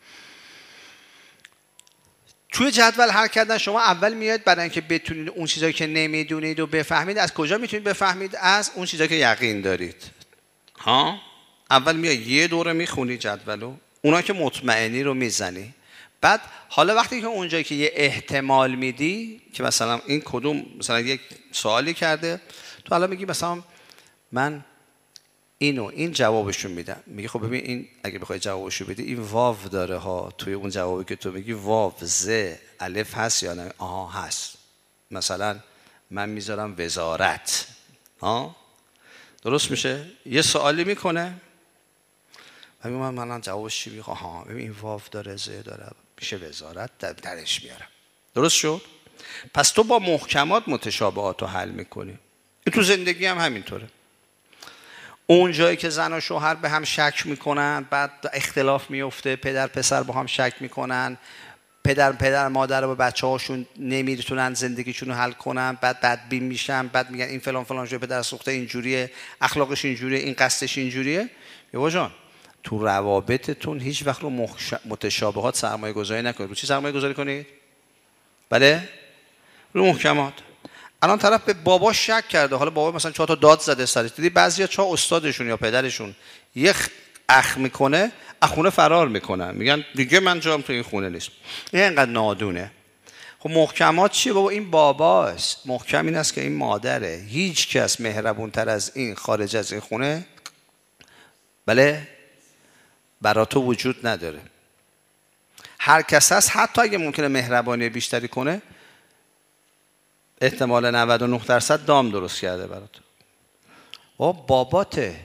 توی جدول حل کردن شما اول میاد برای اینکه بتونید اون چیزایی که نمیدونید و بفهمید. از کجا میتونید بفهمید؟ از اون چیزایی که یقین دارید. اول میای یه دوره میخونی جدولو، اونا که مطمئنی رو میزنی. بعد حالا وقتی که اونجایی که یه احتمال میدی که مثلا این کدوم، مثلا یک سوالی کرده، تو حالا میگی مثلا من این جوابشون میدم. میگه خب ببین این اگه بخوای جوابشو بدی این واو داره ها، توی اون جوابی که تو میگی واو، ز، الف هست یا نه؟ هست. مثلا من میذارم وزارت. درست میشه؟ یه سوالی میکنه، ببین من جوابش چی میگه؟ ببین این واو داره، ز داره، میشه وزارت، درش میارم. درست شد؟ پس تو با محکمات متشابهات رو حل میکنی. این تو زندگی هم همینطوره. اون جایی که زن و شوهر به هم شک میکنن، بعد اختلاف میفته، پدر پسر با هم شک میکنن، پدر مادر با بچه هاشون نمیتونن زندگیشون رو حل کنن، بعد بدبین میشن، بعد میگن این فلان شده، پدر سوخته اینجوریه، اخلاقش اینجوریه، این قصدش اینجوریه. بابا جان تو روابطتون هیچ وقت رو متشابهات سرمایه گذاری نکنید. رو چی سرمایه گذاری کنید؟ بله؟ رو محکمات. الان طرف به باباش شک کرده، حالا بابا مثلا 4 تا داد زده سرش، دیدی بعضیا چا استادشون یا پدرشون یه اخ میکنه، از خونه فرار میکنن، میگن دیگه من جام تو این خونه نیست. این اینقدر نادونه. خب محکمات چیه بابا؟ این باباست. محکم این است که این مادره. هیچ کس مهربونتر از این خارج از این خونه بله برا تو وجود نداره. هر کس هست حتی اگه ممکنه مهربانی بیشتری کنه، احتمال 99% دام درست کرده برات. باباته،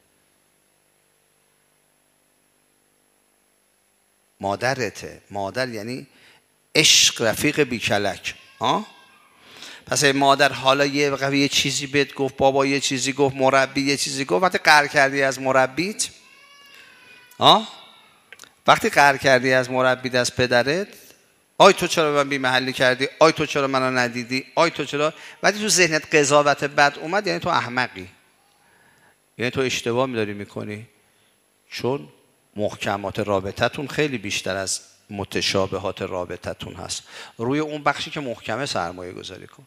مادرته. مادر یعنی عشق رفیق بیکلک. پس مادر حالا یه چیزی بهت گفت، بابا یه چیزی گفت، مربی یه چیزی گفت، وقتی قهر کردی از مربیت، وقتی قهر کردی از مربیت، از پدرت، آی تو چرا من بی محلی کردی، آی تو چرا منو ندیدی، آی تو چرا، وقتی تو ذهنت قضاوت بد اومد، یعنی تو احمقی، یعنی تو اشتباه می‌داری میکنی. چون محکمات رابطتون خیلی بیشتر از متشابهات رابطتون هست. روی اون بخشی که محکمه سرمایه گذاری کن.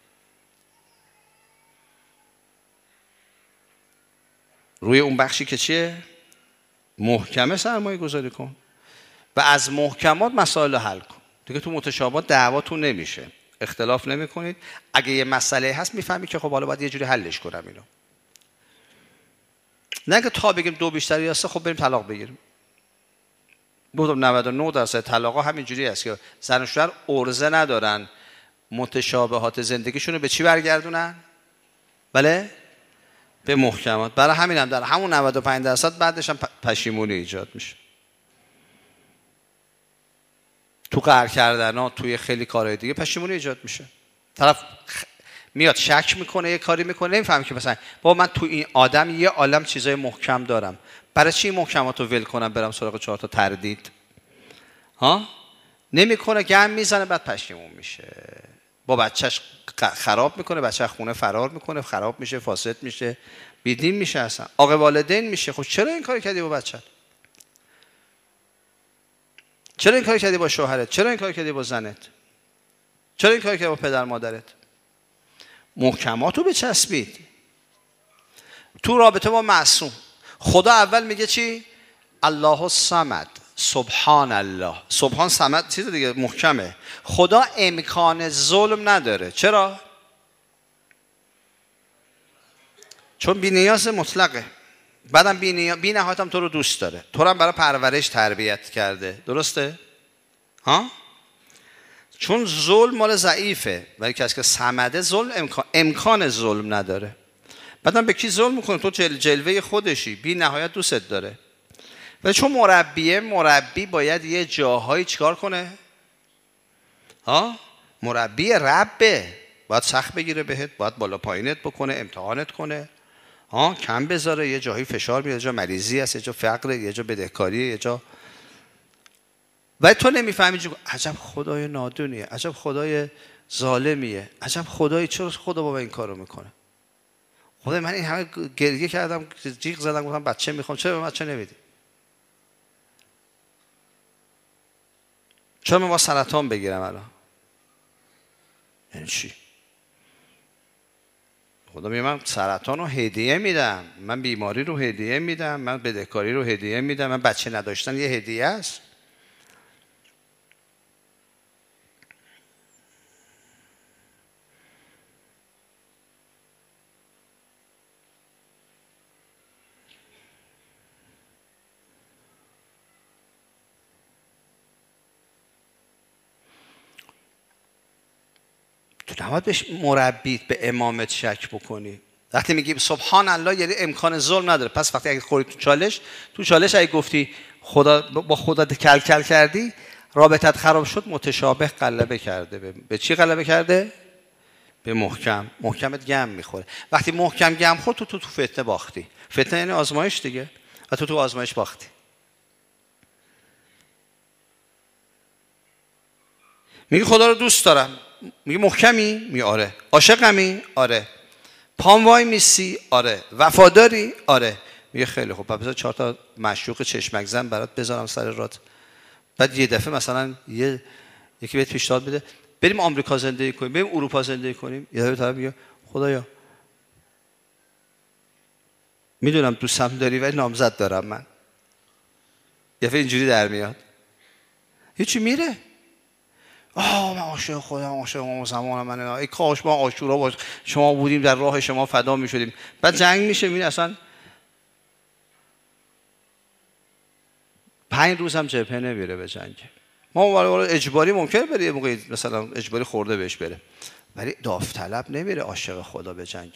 روی اون بخشی که چیه؟ محکمه سرمایه گذاری کن و از محکمات مسائل حل کن. دیگه تو متشابهات دعواتون نمیشه، اختلاف نمی کنید. اگه یه مسئله هست میفهمی که خب حالا باید یه جوری حلش کنم اینو. نه که تا بگیم 2 بیشتر یا 3 خب بریم طلاق بگیریم. 99% طلاقا همینجوری است که زن و شوهر عرضه ندارن متشابهات زندگیشون رو به چی برگردونن؟ بله؟ به محکمات. برای همین هم در همون 95% بعدش هم پشیمونی ایجاد میشه. تو قهر کردن ها، توی خیلی کارهای دیگه پشیمونی ایجاد میشه. طرف میاد شک میکنه، یه کاری میکنه، نمیفهمه که مثلا بابا من تو این آدم یه عالم چیزای محکم دارم، برای چی این محکمات رو ول کنم برم سراغ 4 تا تردید؟ نمیکنه، گم میزنه، بعد پشیمون میشه، با بچهش خراب میکنه، بچه خونه فرار میکنه، خراب میشه، فاسد میشه، بیدین میشه، اصلا عاق والدین میشه. خب چرا این کاری کردی با بچت؟ چرا این کاری کردی با شوهرت؟ چرا این کاری کردی با زنت؟ چرا این کاری کردی با پدر مادرت؟ محکماتو بچسبید. تو رابطه با معصوم خدا اول میگه چی؟ الله الصمد، سبحان الله. سبحان صمد چیز دیگه محکمه. خدا امکان ظلم نداره. چرا؟ چون بی نیاز مطلقه. بعدم بی نهایت هم تو رو دوست داره، تو رو هم برای پرورش تربیت کرده. درسته؟ چون ظلم مال ضعیفه، ولی کسی که صمده ظلم امکان ظلم نداره. بعدم به کی ظلم میکنه؟ تو جلوه خودشی، بی نهایت دوستت داره. ولی چون مربی باید یه جاهایی چیکار کنه؟ مربی ربه، باید سخت بگیره بهت، باید بالا پایینت بکنه، امتحانت کنه، کم بذاره، یه جایی فشار میاد، یه جا مریضی هست، یه جا فقره، یه جا بدهکاریه، یه جا. و تو نمیفهمی. عجب خدای نادونیه، عجب خدای ظالمیه، عجب خدای چرا خدا بابا این کارو میکنه؟ خدای من این همه گریه کردم، جیغ زدم، گفتم بچه میخوام، چرا به بچه نمیدی؟ چرا من با سرطان بگیرم الان؟ یعنی چی؟ خدا میگه من سرطان رو هدیه میدم، من بیماری رو هدیه میدم، من بدهکاری رو هدیه میدم، من بچه نداشتن یه هدیه است. تو نباید به مربیت، به امامت شک بکنی. وقتی میگی سبحان الله یعنی امکان ظلم نداره. پس وقتی اگه خوری تو چالش اگه گفتی خدا با خدا کل کردی، رابطت خراب شد، متشابه غلبه کرده. به چی غلبه کرده؟ به محکم. محکمت گم میخوره. وقتی محکم گم خورد تو فتنه باختی. فتنه یعنی آزمایش دیگه، و تو آزمایش باختی. میگه خدا رو دوست دارم. میگه محکمی؟ میگه آره. عاشقمی؟ آره. پام وای میسی؟ آره. وفاداری؟ آره. میگه خیلی خوب، بذار 4 تا معشوق چشمک زن برات بذارم سر رات. بعد یه دفعه مثلا یکی بهت پیشنهاد بده بریم آمریکا زندگی کنیم، بریم اروپا زندگی کنیم. یه دفعه طرف میگه خدایا میدونم دوستم داری ولی نامزد دارم من. یه دفعه اینجوری در میاد، هیچی میره. من عاشق خودم، عاشق امام زمان من. ای کاش ما عاشورا باش شما بودیم، در راه شما فدا میشدیم. بعد جنگ میشه، میره اصلا 5 روز هم جبهه نمیره به جنگ. ما اجباری ممکنه بره، یه موقع مثلا اجباری خورده بهش بره، ولی داوطلب نمیره عاشق خدا به جنگ.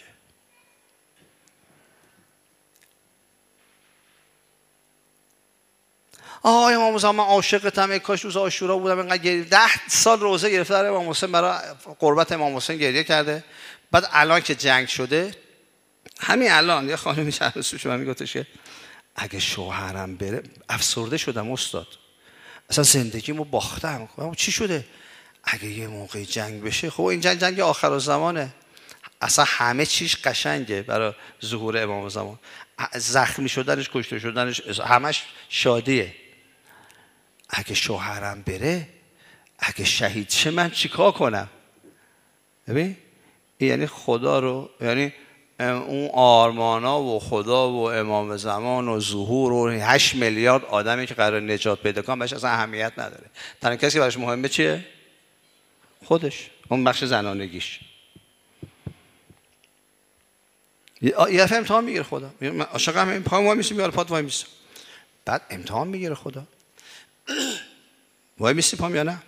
امام زمان عاشقتم، ای کاش روز عاشورا بودم اینقدر 10 سال روزه گرفته داره امام حسین برای قربت امام حسین گریه کرده. بعد الان که جنگ شده، همین الان یه خانمی چند روز پیش من میگفتش که اگه شوهرم بره افسرده شدم استاد، اصلا زندگیمو باختم. چی شده؟ اگه یه موقع جنگ بشه، خب این جنگ آخرالزمانه، اصلا همه چیز قشنگه برای ظهور امام زمان. زخمی شدنش، کشته شدنش، همش شادیه. اگه شوهرم بره، اگه شهید شه، من چیکار کنم؟ ببین یعنی خدا رو، یعنی اون آرمانا و خدا و امام زمان و ظهور و 8 میلیارد آدمی که قرار نجات پیدا کنن بهش اصلا اهمیت نداره. تنها کسی که براش مهمه چیه؟ خودش، اون بخش زنانگیش. یه دفعه امتحان میگیره خدا. من عاشقم، این پام وای میسم، میاره پات وای میسم. بعد امتحان میگیره خدا. وای میسی پام یا نه؟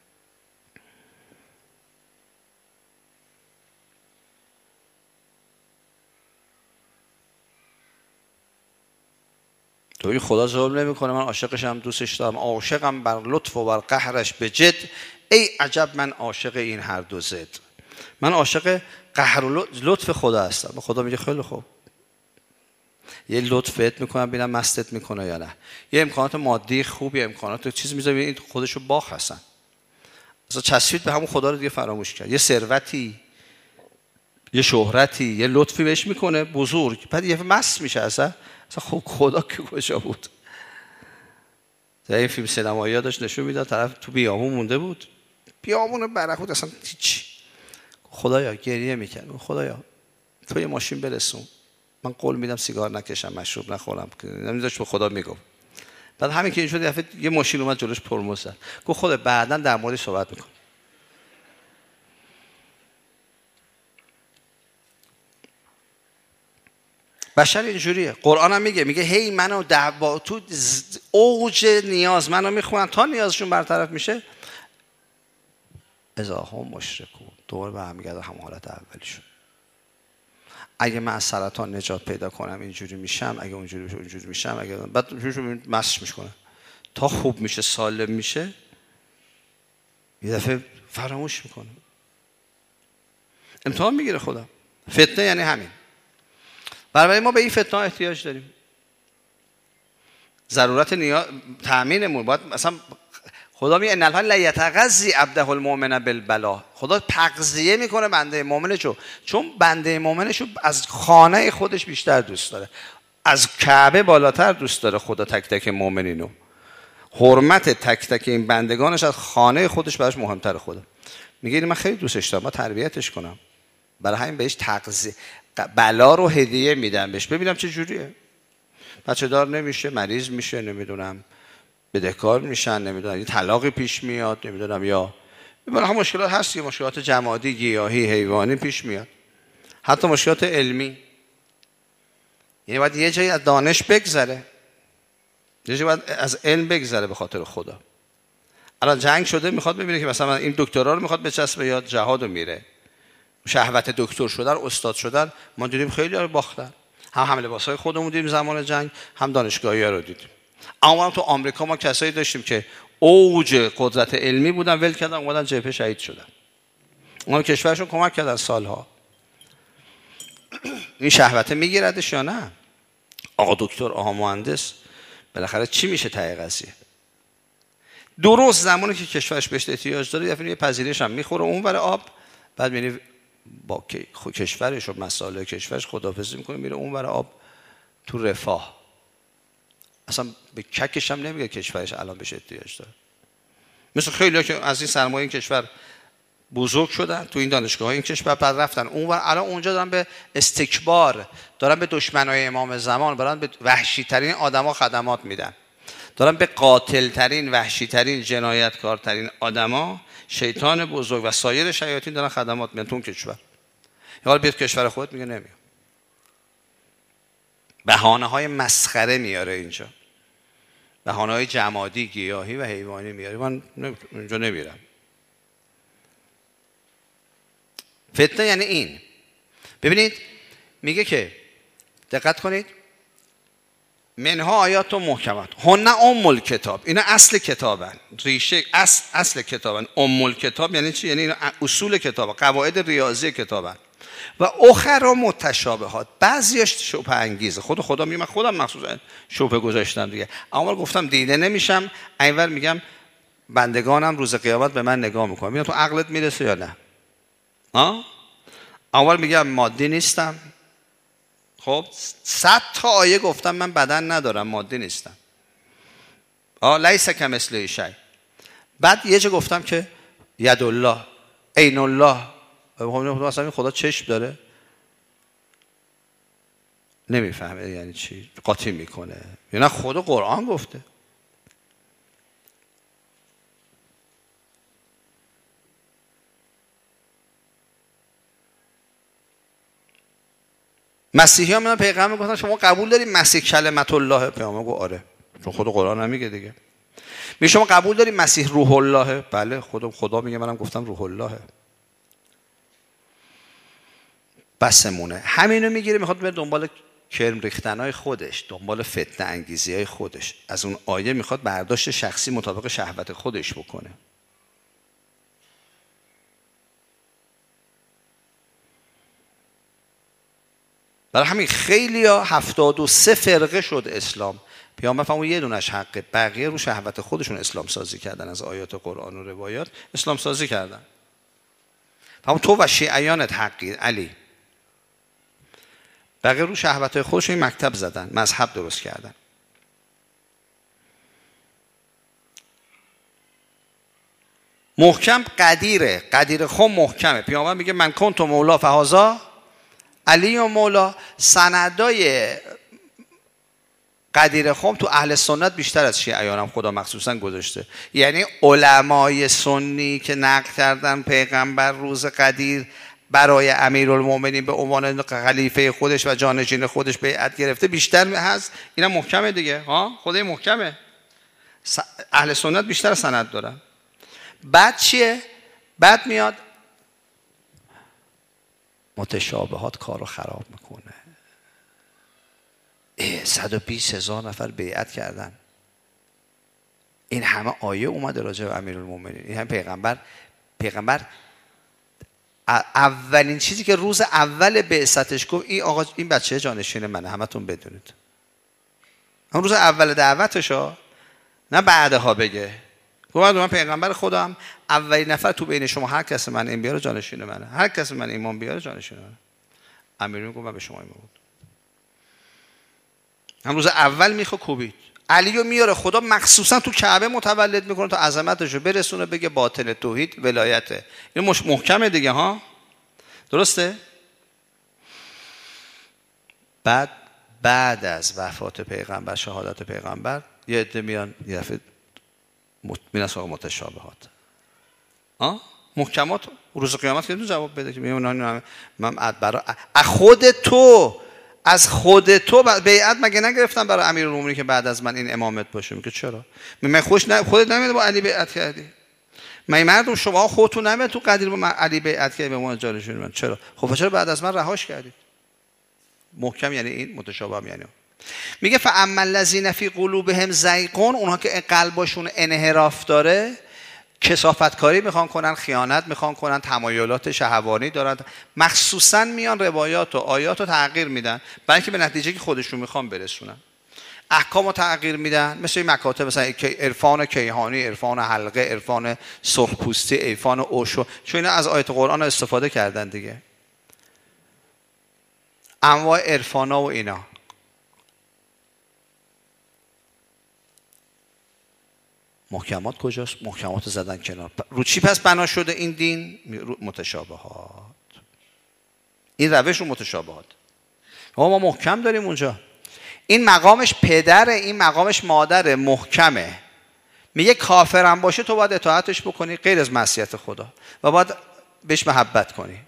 تو این خدا ظلم نمیکنه، من عاشقشم، دوستش دارم، عاشقم بر لطف و بر قهرش به جد، ای عجب من عاشق این هر دو زد. من عاشق قهر و لطف خدا هستم. خدا میگه خیلی خوب، یه لطف بهت میکنم ببینم مستت میکنه یا نه. یه امکانات مادی خوبی، امکانات چیز میذاره، این خودشو باخ هستن. اصلا چسبید به همون خدا رو دیگه فراموش کرد. یه ثروتی، یه شهرتی، یه لطفی بهش میکنه بزرگ، بعد یه مست میشه. اصلا خب خدا که کجا بود؟ در این فیلم سینمایی داشت نشون میداد طرف تو بیابون مونده بود، بیابون برهوت، اصلا هیچ. خدایا گریه میکرد، خدایا تو یه ماشین برسون، من قول میدم سیگار نکشم، مشروب نخورم. نمیذاشت به خدا میگم. بعد همین که این شد یه ماشین اومد جلوش ترمز زد، گفت خدا بعداً در موردش صحبت میکنم. بشر اینجوریه. قرآن هم میگه هی منو تو اوج نیاز منو میخونن، تا نیازشون برطرف میشه اذا هم مشرکون، دوباره به هم میگرده هم حالت اولیشون. اگه من از سرطان نجات پیدا کنم اینجوری میشم، اگه اونجوری بشه اونجوری میشم، اگه بعد مست میکنه تا خوب میشه، سالم میشه، یه دفعه فراموش میکنه. امتحان میگیره خدا. فتنه یعنی همین. برای ما به این فتنه احتیاج داریم. ضرورت تأمینمون باید مثلا خدا میگه ان الله لا یتغذی عبده المؤمن بالبلا. خدا تغذیه میکنه بنده مؤمنشو، چون بنده مؤمنشو از خانه خودش بیشتر دوست داره، از کعبه بالاتر دوست داره خدا تک تک مؤمنینو. حرمت تک تک این بندگانش از خانه خودش براش مهمتره. خدا میگه من خیلی دوستش دارم، ما تربیتش کنم، برای همین بهش تغذیه بلا رو هدیه میدم بهش، ببینم چه جوریه. بچه دار نمیشه، مریض میشه، نمیدونم بدهکار میشن، نمیدونم یه طلاقی پیش میاد، نمیدونم یا هم مشکلات هست، مشکلات جمادی، گیاهی، حیوانی پیش میاد، حتی مشکلات علمی. یعنی باید یه جایی از دانش بگذره، یه جایی باید از علم بگذره به خاطر خدا. الان جنگ شده، میخواد ببینه که مثلا این دکترا رو میخواد بچسبه یا جهادو میره. شهوت دکتر شدن، استاد شدن، ما دیدیم خیلی رو باختن. هم لباسای خودمون دیدیم زمان جنگ، هم دانشگاهی‌ها رو دیدیم. اما تو آمریکا ما کسایی داشتیم که اوج قدرت علمی بودن، ول کردن اومدن جبهه شهید شدن. اونها کشورشون کمک کردن سالها. این شهوت میگیردش یا نه؟ آقا دکتر، آقا مهندس، بالاخره چی میشه ته قضیه؟ درست زمانی که کشورش بهش احتیاج داره یه پذیرش هم میخوره اونور آب، بعد میره با کشورش و مسائل کشورش خداحافظی میکنه میره اونور آب تو رفاه. اصلا به ککش هم نمیگه کشورش الان بهش احتیاج داره. مثل خیلی‌ها که از این سرمایه این کشور بزرگ شدن تو این دانشگاه این کشور، بعد رفتن اونور، الان اونجا دارن به استکبار، دارن به دشمنای امام زمان، دارن به وحشی ترین آدما خدمات میدن، دارن به قاتل ترین، وحشی ترین، جنایتکار آدما، شیطان بزرگ و سایر شیاطین دارن خدمات میدن تو اون کشور. حالا بیاد کشور خودت میگه نمیام. بهانه‌های مسخره میاره اینجا، بهانه‌های جمادی، گیاهی و حیوانی میاره. من اونجا نمیرم. فتنه یعنی این. ببینید میگه که دقت کنید، منها آیات و محکمات هن ام الکتاب، اینا اصل کتابن، ریشه اصل کتابن. ام الکتاب یعنی چی؟ یعنی اینا اصول کتابن، قواعد ریاضی کتابن. و اخر متشابهات، بعضیاش شبهه انگیزه. خدا میگه من خودم مخصوصا شبهه گذاشتم دیگه، اول گفتم دیده نمیشم، اینور میگم بندگانم روز قیامت به من نگاه میکنن. میگم تو عقلت میرسه یا نه؟ اول میگم مادی نیستم، خب 100 تا آیه گفتم من بدن ندارم، مادی نیستم، لیس کمثله شیء. بعد یه جا گفتم که ید الله، عین الله، مثلا خدا چشم داره؟ نمیفهمه یعنی چی، قاطی میکنه. یعنی خدا قرآن گفته. مسیحی ها من پیغمبر گفتن شما قبول دارید مسیح کلمت الله؟ پیغمبر گفت آره، چون خود قرآن هم میگه دیگه. میگه شما قبول دارید مسیح روح الله؟ بله، خدا میگه منم گفتم روح الله. بسمونه همینو میگیره، میخواد بره دنبال کرم ریختنهای خودش، دنبال فتنه انگیزی های خودش. از اون آیه میخواد برداشت شخصی مطابق شهوت خودش بکنه. برای همین خیلی ها 73 فرقه شد اسلام. پیامبر فرمود یه دونش حقه، بقیه رو شهوت خودشون اسلام سازی کردن، از آیات قرآن و روایات اسلام سازی کردن. فرمود تو و شیعیانت حقی علی، بقیه رو شهوت خودشون مکتب زدن، مذهب درست کردن. محکم قدیر خم محکمه. پیامبر میگه من کنت مولا فهذا علی و مولا. سندای قدیر خم تو اهل سنت بیشتر از شیعیان هم خدا مخصوصا گذاشته. یعنی علمای سنی که نقل کردن پیغمبر روز قدیر برای امیرالمومنین به عنوان خلیفه خودش و جانشین خودش بیعت گرفته بیشتر هست. اینا محکمه دیگه، خدای محکمه. اهل سنت بیشتر سند دارن. بعد چیه؟ بعد میاد متشابهات کارو خراب میکنه. 120,000 نفر بیعت کردن. این همه آیه اومده راجع به امیرالمومنین. این هم پیغمبر اولین چیزی که روز اول بعثتش گفت این آقا این بچه جانشین منه، همتون بدونید. هم روز اول دعوتش نه بعدها بگه. گفت من پیغمبر خودم، اولین نفر تو بین شما هر کس من این بیاره جانشین منه، هر کس من ایمان بیاره جانشین منه. امیرالمومنین گفت من به شما ایمان بود. هم روز اول میخواد کوبید. علیو میاره خدا مخصوصا تو کعبه متولد میکنه تا عظمتشو برسونه، بگه باطن توحید ولایته. این محکمه دیگه ها، درسته؟ بعد از وفات پیغمبر، شهادت پیغمبر، یه عده میان یه دفعه میرن سراغ متشابهات. محکمات روز قیامت که جواب بده که من برای از خود تو بیعت مگه نگرفتم برای امیرالمومنین که بعد از من این امامت باشه؟ میگه چرا؟ من خودت نمیده با علی بیعت کردی؟ من مردم شما خودتون نمیده تو قدیر با علی بیعت کردی به ما جانشین من؟ چرا؟ خب چرا بعد از من رهاش کردید؟ محکم یعنی این، متشابه یعنی میگه فاما الذین فی قلوبهم زیغ، اونها که قلبشون انحراف داره، کثافتکاری میخوان کنن، خیانت میخوان کنن، تمایلات شهوانی دارن، مخصوصا میان روایات و آیات رو تغییر میدن برای اینکه به نتیجه که خودشون میخوان برسونن. احکام رو تغییر میدن، مثل این مکاتب مثلا عرفان کیهانی، عرفان حلقه، عرفان سرخپوستی، عرفان اوشو، چون اینا از آیت قرآن استفاده کردن دیگه. انواع عرفانا و اینا. محکمات کجاست؟ محکمات زدن کنار. رو چی پس بنا شده این دین؟ متشابهات. این روش رو متشابهات. ما محکم داریم اونجا. این مقامش پدره، این مقامش مادره، محکمه. میگه کافرم باشه تو باید اطاعتش بکنی غیر از معصیت خدا و باید بهش محبت کنی.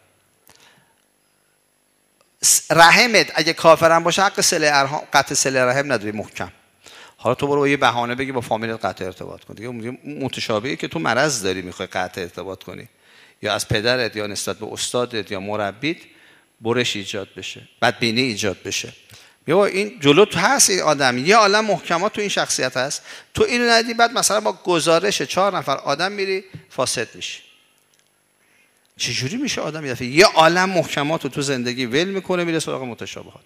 رحمت اگه کافرم باشه حق قطع صله رحم نداری، محکم. حالا تو برو با یه بهانه بگی با فامیلت قطع ارتباط کن، دیگه متشابهه که تو مرض داری میخوای قطع ارتباط کنی، یا از پدرت یا نسبت به استادت یا مربیت برش ایجاد بشه، بدبینی ایجاد بشه. یا این جلو تو هست این آدم، یه عالم محکمات تو این شخصیت هست، تو اینو ندی، بعد مثلا با گزارش 4 نفر آدم میری فاسد میشی. چجوری میشه آدم یه دفعه یه عالم محکمات رو تو زندگی ول میکنه میره سراغ متشابهات؟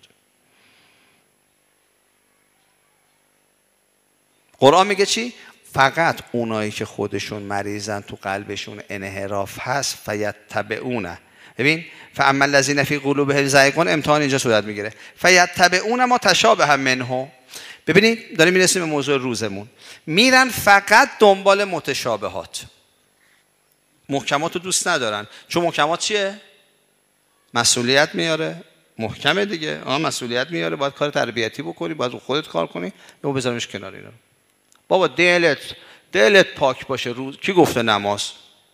قرآن میگه چی؟ فقط اونایی که خودشون مریضن، تو قلبشون انحراف هست، فیتبعونه. ببین فاما الذین فی قلوبهم زیغ، امتحان اینجا صورت میگیره. فیتبعون ما تشابه منه. ببینید داریم میرسیم به موضوع روزمون. میرن فقط دنبال متشابهات. محکمات رو دوست ندارن، چون محکمات چیه؟ مسئولیت میاره. محکمه دیگه، مسئولیت میاره، باید کار تربیتی بکنی، باید خودت کار کنی، یا بذارمش کنار. اینا بابا دلت پاک باشه. روز کی گفته نماز؟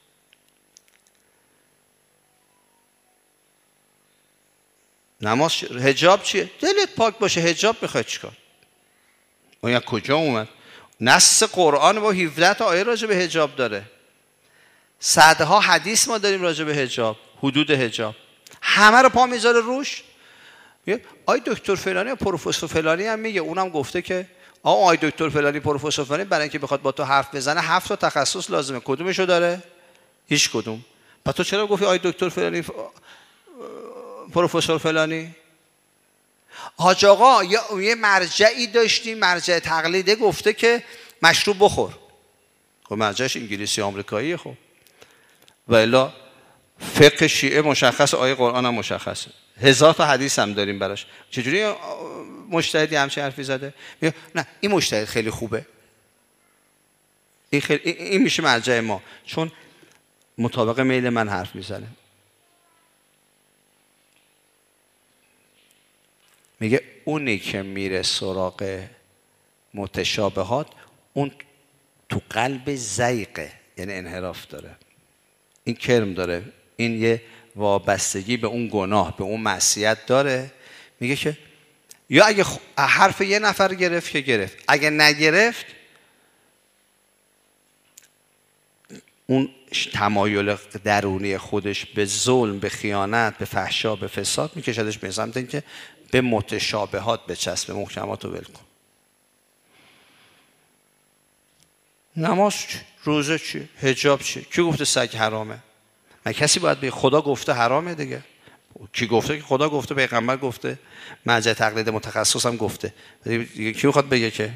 حجاب چیه؟ دلت پاک باشه. حجاب میخواد چیکار؟ اون کجا اومد؟ نص قرآن با 17 تا آیه راجع به حجاب داره. صدها حدیث ما داریم راجع به حجاب، حدود حجاب. همه رو پا میذاره روش. آی دکتر فلانی یا پروفسور فلانی هم میگه، اونم گفته که آی دکتر فلانی پروفسور فلانی برای اینکه بخواد با تو حرف بزنه 7 تا تخصص لازمه. کدومشو داره؟ هیچ کدوم. پس تو چرا گفتی آی دکتر فلانی پروفسور فلانی؟ حاج آقا یه مرجعی داشتیم، مرجع تقلیده، گفته که مشروب بخور. خب مرجعش انگلیسی آمریکاییه. خب و الا فقه شیعه مشخص، آیه قرآن هم مشخصه، 1000 تا حدیث هم داریم براش. چجوری مجتهدی همچین حرفی زده؟ نه این مجتهد خیلی خوبه، این میشه مرجع ما، چون مطابق میل من حرف میزنه. میگه اونی که میره سراغ متشابهات اون تو قلب زیغه، یعنی انحراف داره، این کرم داره، این یه وابستگی به اون گناه، به اون معصیت داره. میگه که یا اگه حرف یه نفر گرفت که گرفت، اگه نگرفت اون تمایل درونی خودش به ظلم، به خیانت، به فحشا، به فساد میکشدش به سمت اینکه به متشابهات بچسبه، محکمات رو ول کن. نماز چی؟ روزه چی؟ حجاب چی؟ کی گفته سگ حرامه؟ من کسی باید بگه خدا گفته حرامه دیگه. کی گفته که خدا گفته؟ پیغمبر گفته، مرجع تقلید متخصص هم گفته. دیگه کی میخواد بگه که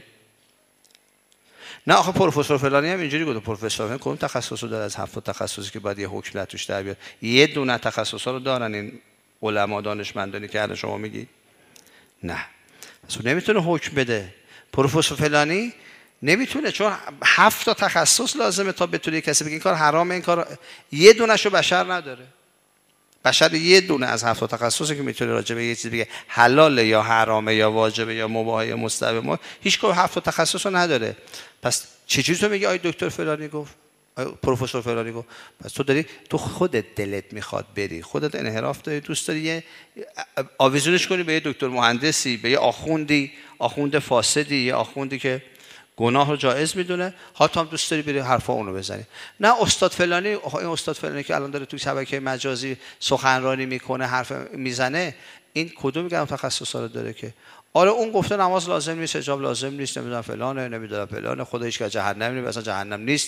نه آخه پروفسور فلانی هم اینجوری گفته؟ پروفسور فلانی کدوم تخصص رو داره از 7 تخصصی که باید یه حکم توش در بیاد؟ یه دونه تخصصا رو دارن این علما دانشمندانی که الان شما میگید؟ نه. اصلا نمیتونه حکم بده. پروفسور فلانی نمیتونه، چون 7 تا تخصص لازمه تا بتونه کسی بگه این کار حرامه، این کار یه دونهشو بشر نداره. بشر یه دونه از 7 تا تخصصی که میتونه راجع به یه چیز بگه حلاله یا حرامه یا واجبه یا مباحه یا مستحبه، هیچ کدوم 7 تا تخصصو نداره. پس چجوری تو میگی آی دکتر فلانی گفت، آی پروفسور فلانی گفت؟ پس تو خودت دلت میخواد بری، خودت انحراف داری، دوست داری یه آویزونش کنی به یه دکتر مهندسی، به یه آخوندی، آخوند فاسدی، یه آخوندی که گناه رو جایز میدونه، حتی هم دوست داری بری حرفا اونو بزنی. نه استاد فلانی، این استاد فلانی که الان داره تو شبکه مجازی سخنرانی میکنه، حرف میزنه، این کدوم میگم تخصصا رو داره که آره اون گفته نماز لازم نیست، حجاب لازم نیست، نمیدونم فلانه، نمیدونم فلانه، خدا هیچ که جهنم نمیره، اصلا جهنم نیست.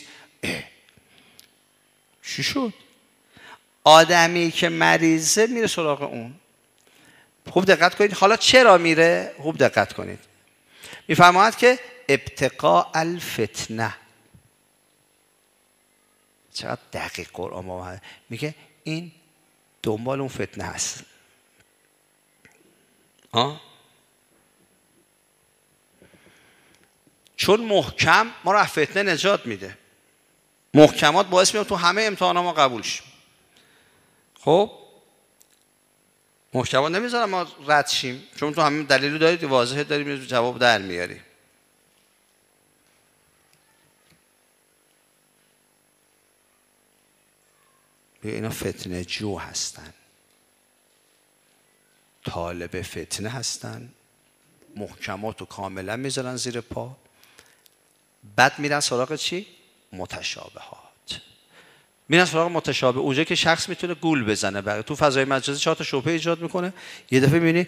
چی شد؟ آدمی که مریضه میره سراغ اون. خوب دقت کنید. حالا چرا میره؟ خوب دقت کنید. میفرماید که ابتقاء الفتنه. چقدر دقیق قرآن ما میگه این دنبال اون فتنه هست. چون محکم ما رو از فتنه نجات میده. محکمات باعث میشه تو همه امتحانات ما قبول شیم. خب محکمات نمیذارم ما رد شیم، چون تو همه دلیلی دارید واضحه داریم جواب در میاری. اینا فتنه جو هستن، طالب فتنه هستن، محکمات رو کاملا میذارن زیر پا، بعد میرن سراغ چی؟ متشابهات. میرن سراغ متشابه، اونجا که شخص میتونه گول بزنه برای تو فضای مجازی 4 تا شبهه ایجاد میکنه، یه دفعه میبینی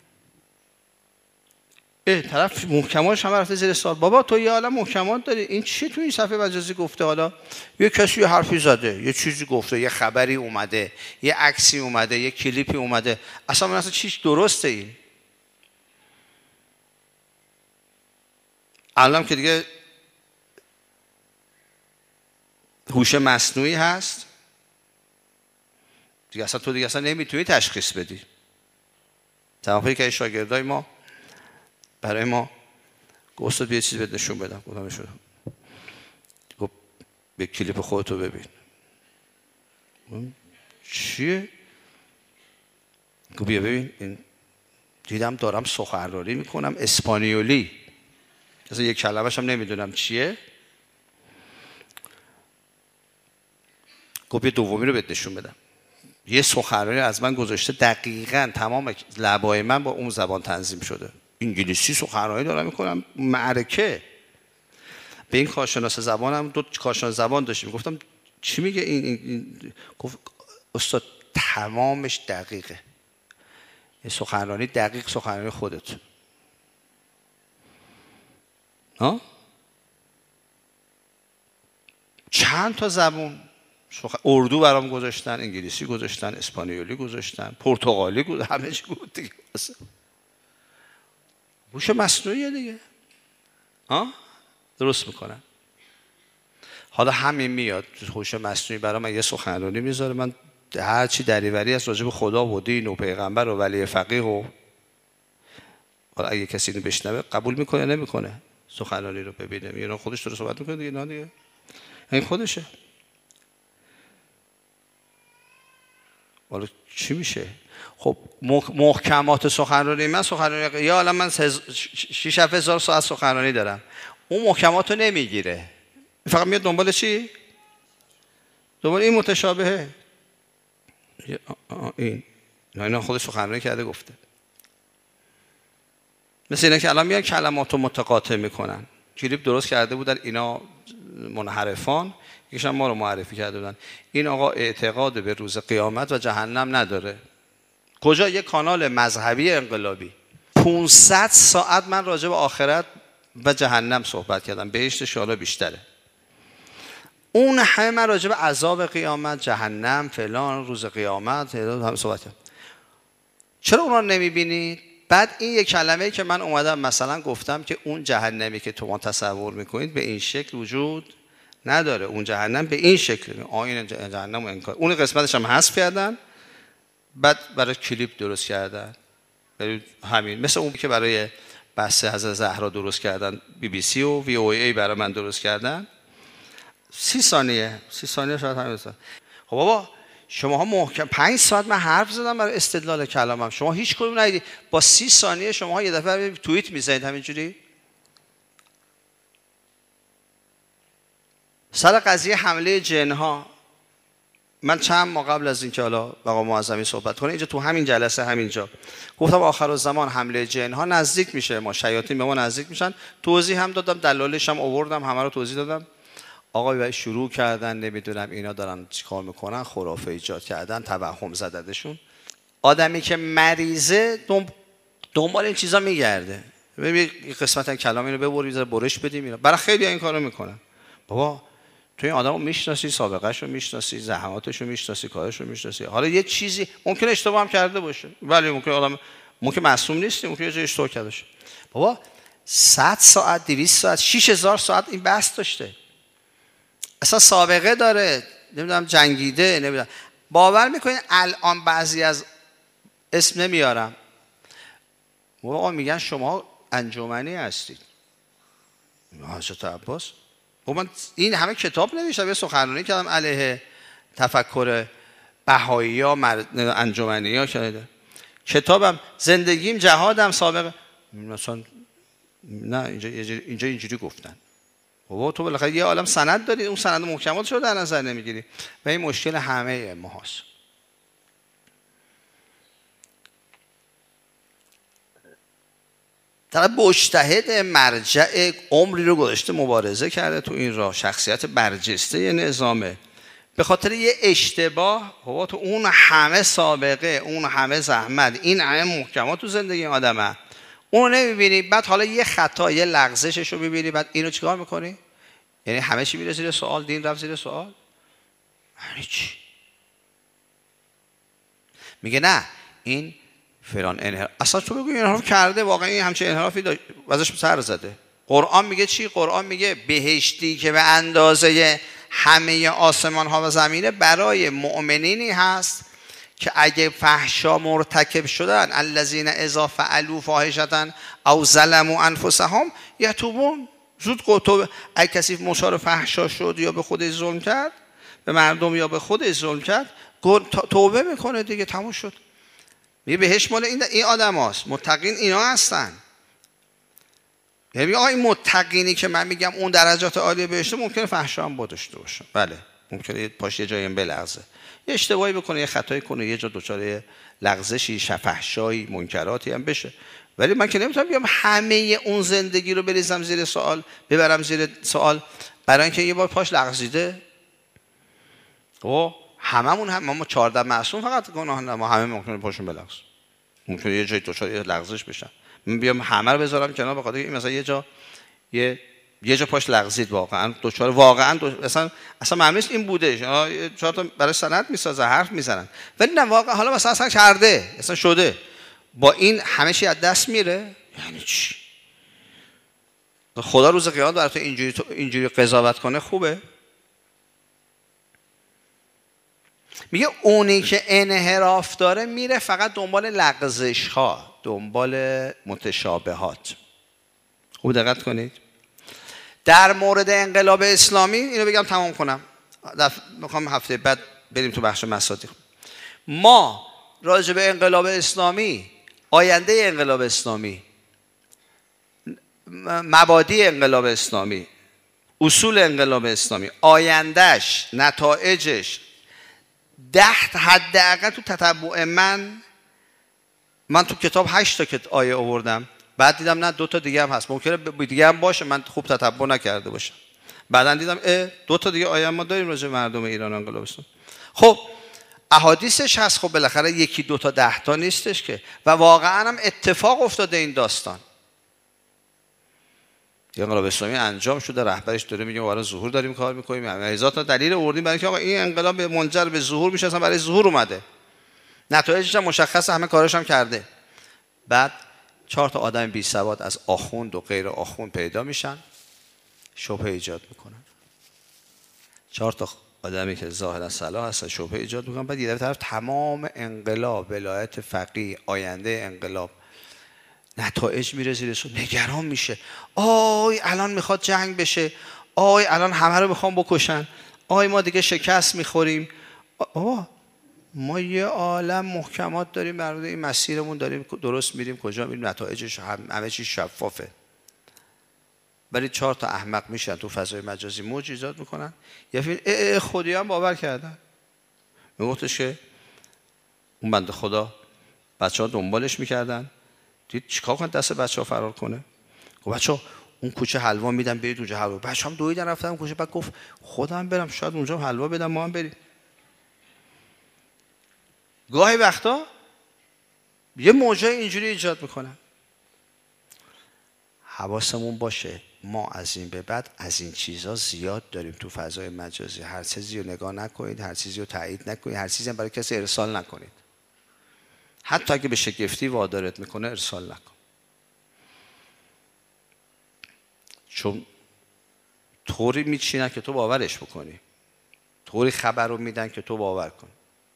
طرف محکماتش همه رفته زیر سوال. بابا تو یه عالم محکمات داری، این چی تو این صفحه مجازی گفته؟ حالا یه کسی یه حرفی زده، یه چیزی گفته، یه خبری اومده، یه عکسی اومده، یه کلیپی اومده، اصلا من اصلا چیش درسته این؟ الان که دیگه هوش مصنوعی هست دیگه، اصلا تو دیگه اصلا نمیتونی تشخیص بدی. تمام که شاگردای ما برای ما گفت یه چیزی بهت نشون بدم، گفتم نشون. گفت به کلیپ خودتو ببین. چیه؟ گفت بیا ببین، این دیدم دارم سخنرانی میکنم اسپانیولی، اصلا یک کلمه‌ش هم نمیدونم چیه. گفت دومی رو بهت نشون بدم. یه سخنرانی از من گذاشته، دقیقاً تمام لبای من با اون زبان تنظیم شده. انگلیسی سخنرانی دارم میکنم، معرکه. به این کارشناس زبانم 2 کارشناس زبان داشتیم، گفتم چی میگه این؟ گفت استاد تمامش دقیقه، این سخنرانی دقیق سخنرانی خودت. چند تا زبان اردو برام گذاشتن، انگلیسی گذاشتن، اسپانیولی گذاشتن، پرتغالی گذاشتن، همه چی بود دیگه. هوش مصنوعیه دیگه. درست میکنن. حالا همین میاد هوش مصنوعی برای من یه سخنرانی میذاره، من هر چی دریوری از راجع به خدا و دین و پیغمبر و ولی فقیه و حالا اگه کسی اینو بشنوه قبول میکنه نمیکنه سخنرانی رو ببینه، میگه خودش داره صحبت میکنه دیگه، نه دیگه این خودشه. حالا چی میشه؟ خب محکمات سخنرانی من یا الان من 6,000 ساعت سخنرانی دارم، اون محکمات رو نمیگیره، فقط میاد دنبال چی؟ دنبال این متشابهه. اینا خودش سخنرانی کرده گفته. مثل اینا که الان میان کلمات رو متقاطع میکنن. کلیپ درست کرده بودن اینا منحرفان، یکیشون ما رو معرفی کرده بودن. این آقا اعتقاد به روز قیامت و جهنم نداره. کجا؟ یک کانال مذهبی انقلابی. 500 ساعت من راجع به آخرت و جهنم صحبت کردم، بهشتش حالا بیشتره. اون همه من راجع به عذاب قیامت، جهنم، فلان، روز قیامت هم صحبت کردم. چرا اونا رو نمیبینید؟ بعد این یک کلمه‌ای که من اومدم مثلا گفتم که اون جهنمی که تو ما تصور میکنید به این شکل وجود نداره. اون جهنم به این شکل، آیین جهنم و انکار، اون قسمتش هم حذف کردن، بعد برای کلیپ درست کردن. همین مثل اون که برای بحث حضرت زهرا درست کردن، BBC و VOA برای من درست کردن. 30 ثانیه شاید همین. خب بابا شماها محکم 5 ساعت من حرف زدم برای استدلال کلامم، شما هیچ کدوم ندیدی. با 30 ثانیه شماها یه دفعه توییت میزنید همینجوری. سر قضیه حمله جنها من چند ماه قبل از اینکه حالا آقا معظمی صحبت کنه اینجا تو همین جلسه همینجا گفتم آخرالزمان حمله جنها نزدیک میشه، ما شیاطین به ما نزدیک میشن. توضیح هم دادم، دلایلش هم آوردم، همه رو توضیح دادم. آقا شروع کردن نمیدونم اینا دارن چیکار میکنن، خرافه ایجاد کردن، توهم زددشون. آدمی که مریضه دنبال این چیزا میگرده. ببین قسمت کلام اینو ببر میذاره برش بدیم اینا. برای خیلی این کارو میکنن. بابا تو این آدمو میشناسی، سابقه‌شو میشناسی، زحماتشو میشناسی، کارشو میشناسی. حالا یه چیزی ممکنه اشتباه هم کرده باشه، ولی ممکن معصوم نیستی، ممکنه یه جای اشتباه کرده باشه. بابا 100 ساعت 200 ساعت 6000 ساعت این بحث داشته، اصلا سابقه داره، نمیدونم جنگیده، نمیدونم. باور میکنین الان بعضی از اسم نمیارم آقا میگن شما انجمنی هستید حضرت عباس. من این همه کتاب نوشتم، یه سخنرانی کردم علیه تفکر بهایی ها انجمنی ها کرده، کتابم زندگیم جهادم سابقه مثلا نه اینجا اینجوری گفتن. بابا تو بالاخره یه عالم سند داری، اون سند محکماتش رو در نظر نمیگیری و این مشکل همه ما هست. طرف مجتهد مرجع عمری رو گذاشته مبارزه کرده تو این راه، شخصیت برجسته نظامه، به خاطر یه اشتباه بابا تو اون همه سابقه، اون همه زحمت، این همه محکمات تو زندگی آدمه، اونو نمیبینی، بعد حالا یه خطا یه لغزشش رو ببینی، بعد اینو چیکار میکنی؟ یعنی همه چی میره زیر سوال، دین رفت زیر سوال؟ یعنی چی؟ میگه نه این فلان انحراف، اصلا تو بگو این انحراف کرده، واقعا این همچین انحرافی ازش سر زده. قرآن میگه چی؟ قرآن میگه بهشتی که به اندازه همه آسمان ها و زمینه برای مؤمنینی هست که اگه فحشا مرتکب شدن، الذین اذا فعلوا فاحشة او ظلموا انفسهم یتوبون، زود توبه. اگه کسی مشار فحشا شد یا به خودش ظلم کرد، به مردم یا به خودش ظلم کرد، توبه میکنه دیگه، تموم شد. میگه بهش مال این آدم هاست، متقین اینا هستن. یعنی این متقینی که من میگم اون درجات عالی بهشته ممکنه فحشا هم داشته باشه، بله ممکنه پاش یه جایی هم بلغزه، یه اشتباهی بکنه، یه خطایی کنه، یه جا دچار لغزشی، فحشایی، منکراتی هم بشه، ولی من که نمیتونم بیام همه اون زندگی رو بریزم زیر سوال، ببرم زیر سوال برای اینکه یه بار پاش لغزیده. او هممون هم ما 14 معصوم فقط گناه نه، ما همه ممکنه پاشون بلغز، ممکنه یه جای دچار لغزش بشن، من بیام همه رو بذارم کنار بخاطر این مثلا یه جا پاش لغزید، واقعا دچار اصلا معنیش این بوده، چهار تا برای سند میسازه، حرف میزنن، ولی نه واقعا حالا مثلا اصلا کرده، اصلا شده، با این همه چی از دست میره. یعنی چی؟ خدا روز قیامت برای تو اینجوری قضاوت کنه خوبه؟ میگه اونی که انحراف داره میره فقط دنبال لغزش ها، دنبال متشابهات. خوب دقت کنید. در مورد انقلاب اسلامی اینو بگم تمام کنم، میخوام هفته بعد بریم تو بخش مصادیق. ما راجع به انقلاب اسلامی، آینده انقلاب اسلامی، مبادی انقلاب اسلامی، اصول انقلاب اسلامی، آیندهش، نتایجش، حداقل تو تتبع من تو کتاب 8 تا آیه آوردم، بعد دیدم نه 2 تا دیگه هم هست، ممکنه دیگه هم باشه من خوب تتبع نکرده باشم، بعدن دیدم 2 تا دیگه آیه ما داریم راجع به مردم ایران انقلاب اسلامی. خب احادیثش هست، خب بالاخره 1 2 تا 10 تا نیستش که، و واقعا هم اتفاق افتاده این داستان. انقلاب اسلامی انجام شده، رهبرش داره میگه ما برای ظهور داریم کار میکنیم، هزار تا دلیل آوردیم برای اینکه آقا این انقلاب منجر به ظهور میشه، اصلا برای ظهور اومده، نتایجش هم مشخصه، همه کارش هم کرده. بعد 4 تا آدم بی سواد از آخوند و غیر آخوند پیدا میشن، شبهه ایجاد میکنن. 4 تا آدمی که ظاهرا صلاح هستن شبهه ایجاد میکنن، بعد یه طرف تمام انقلاب، ولایت فقیه، آینده انقلاب، نتایج میره زیر سو، نگران میشه، آی الان میخواد جنگ بشه، آی الان همه رو میخوام بکشن، آی ما دیگه شکست میخوریم. ما یه عالم محکمات داریم برای این مسیرمون، داریم درست میریم، کجا میریم، نتایجش همه چیز شفافه. ولی 4 تا احمق میشن تو فضای مجازی موج ایجاد میکنن، یه فیلم خودی هم باور کردن، میگفتش که اون بنده خدا بچه‌ها دنبالش میکردن، دید چیکار کنه دست بچه‌ها فرار کنه، گفت بچه‌ها اون کوچه حلوا میدم برید اونجا حلوا، بچه‌ها هم دویدن رفتن کوچه، بعد گفت خودم برم شاید اونجا حلوا بدم ما هم بریم. گاهی وقتا یه موجای اینجوری ایجاد میکنن. حواسمون باشه ما از این به بعد از این چیزا زیاد داریم تو فضای مجازی، هر چیزی رو نگاه نکنید، هر چیزی رو تایید نکنید، هر چیزی هم برای کسی ارسال نکنید، حتی اگه به شگفتی وادارت میکنه ارسال نکن. چون طوری میچینن که تو باورش بکنی، طوری خبر رو میدن که تو باور کن.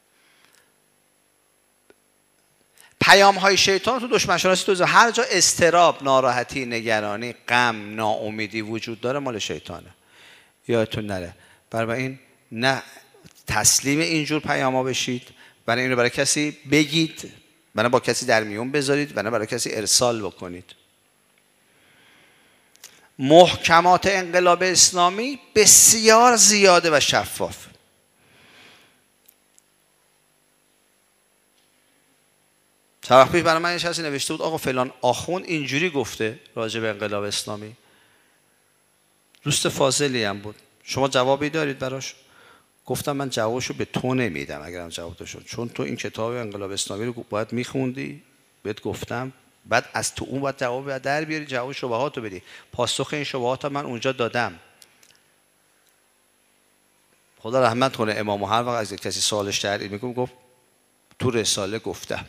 پیام های شیطان تو دشمن شناسی تو هر جا اضطراب، ناراحتی، نگرانی، غم، ناامیدی وجود داره مال شیطانه. یادتون نره. برای این نه تسلیم اینجور پیاما بشید، برای این رو برای کسی بگید، برای با کسی در میون بذارید، برای کسی ارسال بکنید. محکمات انقلاب اسلامی بسیار زیاده و شفاف. طرف پیش برای من یه کسی نوشته بود آقا فلان آخوند اینجوری گفته راجع به انقلاب اسلامی. دوست فاضلی هم بود. شما جوابی دارید براش؟ گفتم من جوابشو به تو نمیدم اگرم جواب داشت، چون تو این کتاب انقلاب اسلامی رو باید میخوندی، بهت گفتم، بعد از تو اون باید جواب در بیاری، جواب شبهاتو بدی. پاسخ این شبهات من اونجا دادم. خدا رحمت کنه امامو، هر وقت از کسی سوالش در این میگم گفت تو رساله گفتم.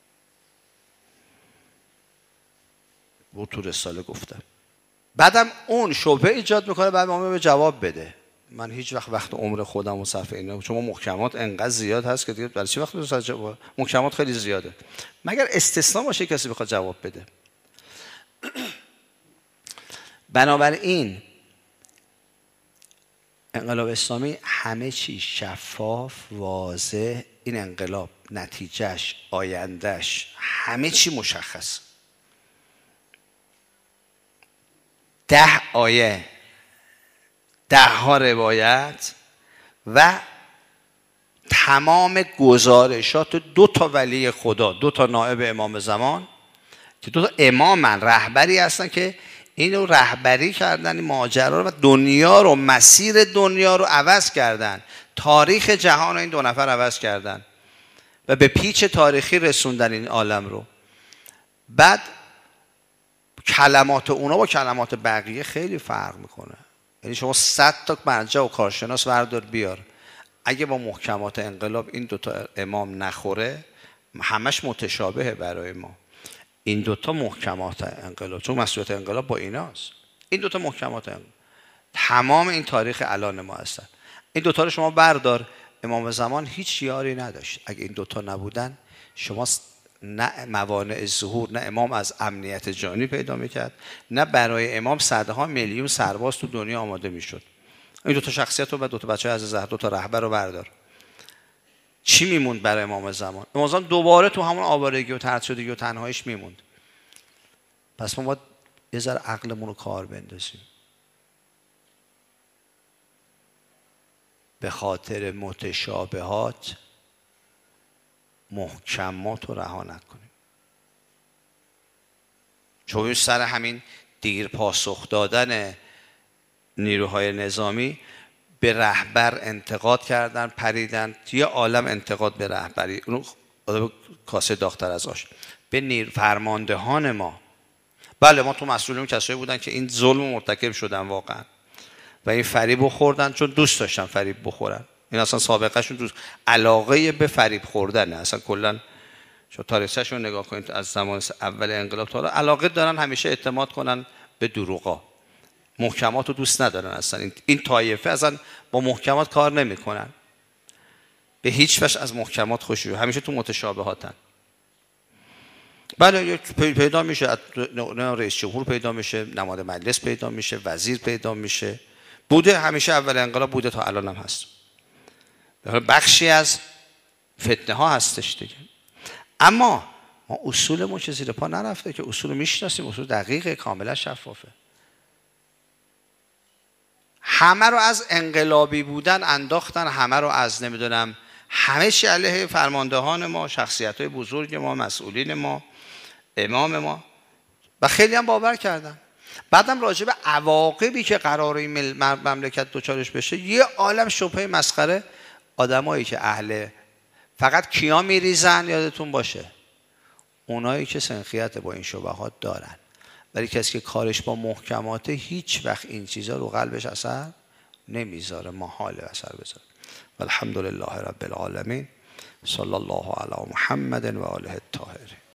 تو رساله گفتم. بعدم اون شبهه ایجاد میکنه بعد امام به جواب بده. من هیچ وقت عمر خودم و صرف اینا، چون محکمات انقدر زیاد هست که دیگه برای چی وقت جواب؟ محکمات خیلی زیاده. مگر استثناء باشه کسی بخواد جواب بده. بنابراین انقلاب اسلامی همه چی شفاف، واضح. این انقلاب نتیجهش، آیندهش، همه چی مشخص. 10 آیه، 10 روایت و تمام گزارشات 2 ولی خدا، 2 نائب امام زمان که 2 امامن، رهبری هستن که اینو رهبری کردن، این ماجرا رو و دنیا رو، مسیر دنیا رو عوض کردن، تاریخ جهان رو این 2 نفر عوض کردن و به پیچ تاریخی رسوندن این عالم رو. بعد کلمات اونا با کلمات بقیه خیلی فرق میکنه. یعنی شما 100 تا مرجع و کارشناس بردار بیار، اگه با محکمات انقلاب این 2 امام نخوره، همش متشابهه برای ما. این 2 محکمات انقلاب، چون مسئولیت انقلاب با ایناست. این 2 محکمات انقلاب تمام این تاریخ الان ما هستن. این 2 رو شما بردار. امام زمان هیچ یاری نداشت. اگه این 2 نبودن، شما نه موانع ظهور، نه امام از امنیت جانی پیدا میکرد، نه برای امام صدها میلیون سرباز تو دنیا آماده میشد. این 2 شخصیت رو و 2 بچه از زهر، 2 رهبر رو بردار. چی میموند برای امام زمان؟ امام زمان دوباره تو همون آوارگی و طرد شدگی و تنهاییش میموند. پس ما باید یه ذره عقلمون رو کار بندازیم. به خاطر متشابهات محکمات رو رها نکنیم. چون سر همین دیر پاسخ دادن نیروهای نظامی به رهبر انتقاد کردن، پریدن. یه عالم انتقاد به رهبری، اونو آدم کاسه داغ‌تر از آش. به فرماندهان ما. بله ما تو مسئولین کسایی بودن که این ظلم مرتکب شدن واقعا و این فریب خوردن، چون دوست داشتن فریب بخورن. این اصلا سابقه شون دوست علاقه به فریب خوردن، اصلا کلا شما تاریخچه‌شون نگاه کنید از زمان اول انقلاب تا حالا علاقه دارن همیشه اعتماد کنن به دروغا. محکمات رو دوست ندارن اصلا. این طایفه اصلا با محکمات کار نمیکنن. به هیچ وجه از محکمات خوشی، همیشه تو متشابهاتن. بله پیدا میشه، رئیس جمهور پیدا میشه، نماینده مجلس پیدا میشه، وزیر پیدا میشه. بوده همیشه، اول انقلاب بوده، تا الان هم هست. بخشی از فتنه ها هستش دیگه. اما ما اصولمون چه زیر پا نرفته که اصول میشناسیم، اصول دقیق کاملا شفافه. همه رو از انقلابی بودن انداختن، همه رو از نمیدونم همه چی علیه فرماندهان ما، شخصیت های بزرگ ما، مسئولین ما، امام ما، و خیلی هم باور کردن. بعدم راجع به عواقبی که قراره این مملکت دوچارش بشه یه عالم شبهه مسخره. آدمایی که اهل فقط کیا میریزن یادتون باشه، اونایی که سنخیت با این شبهات دارن. ولی کسی که کارش با محکماته هیچ وقت این چیزا رو قلبش اثر نمیذاره، محال اثر بذاره. والحمدلله رب العالمین. صلی الله علی محمد و آله الطاهرین.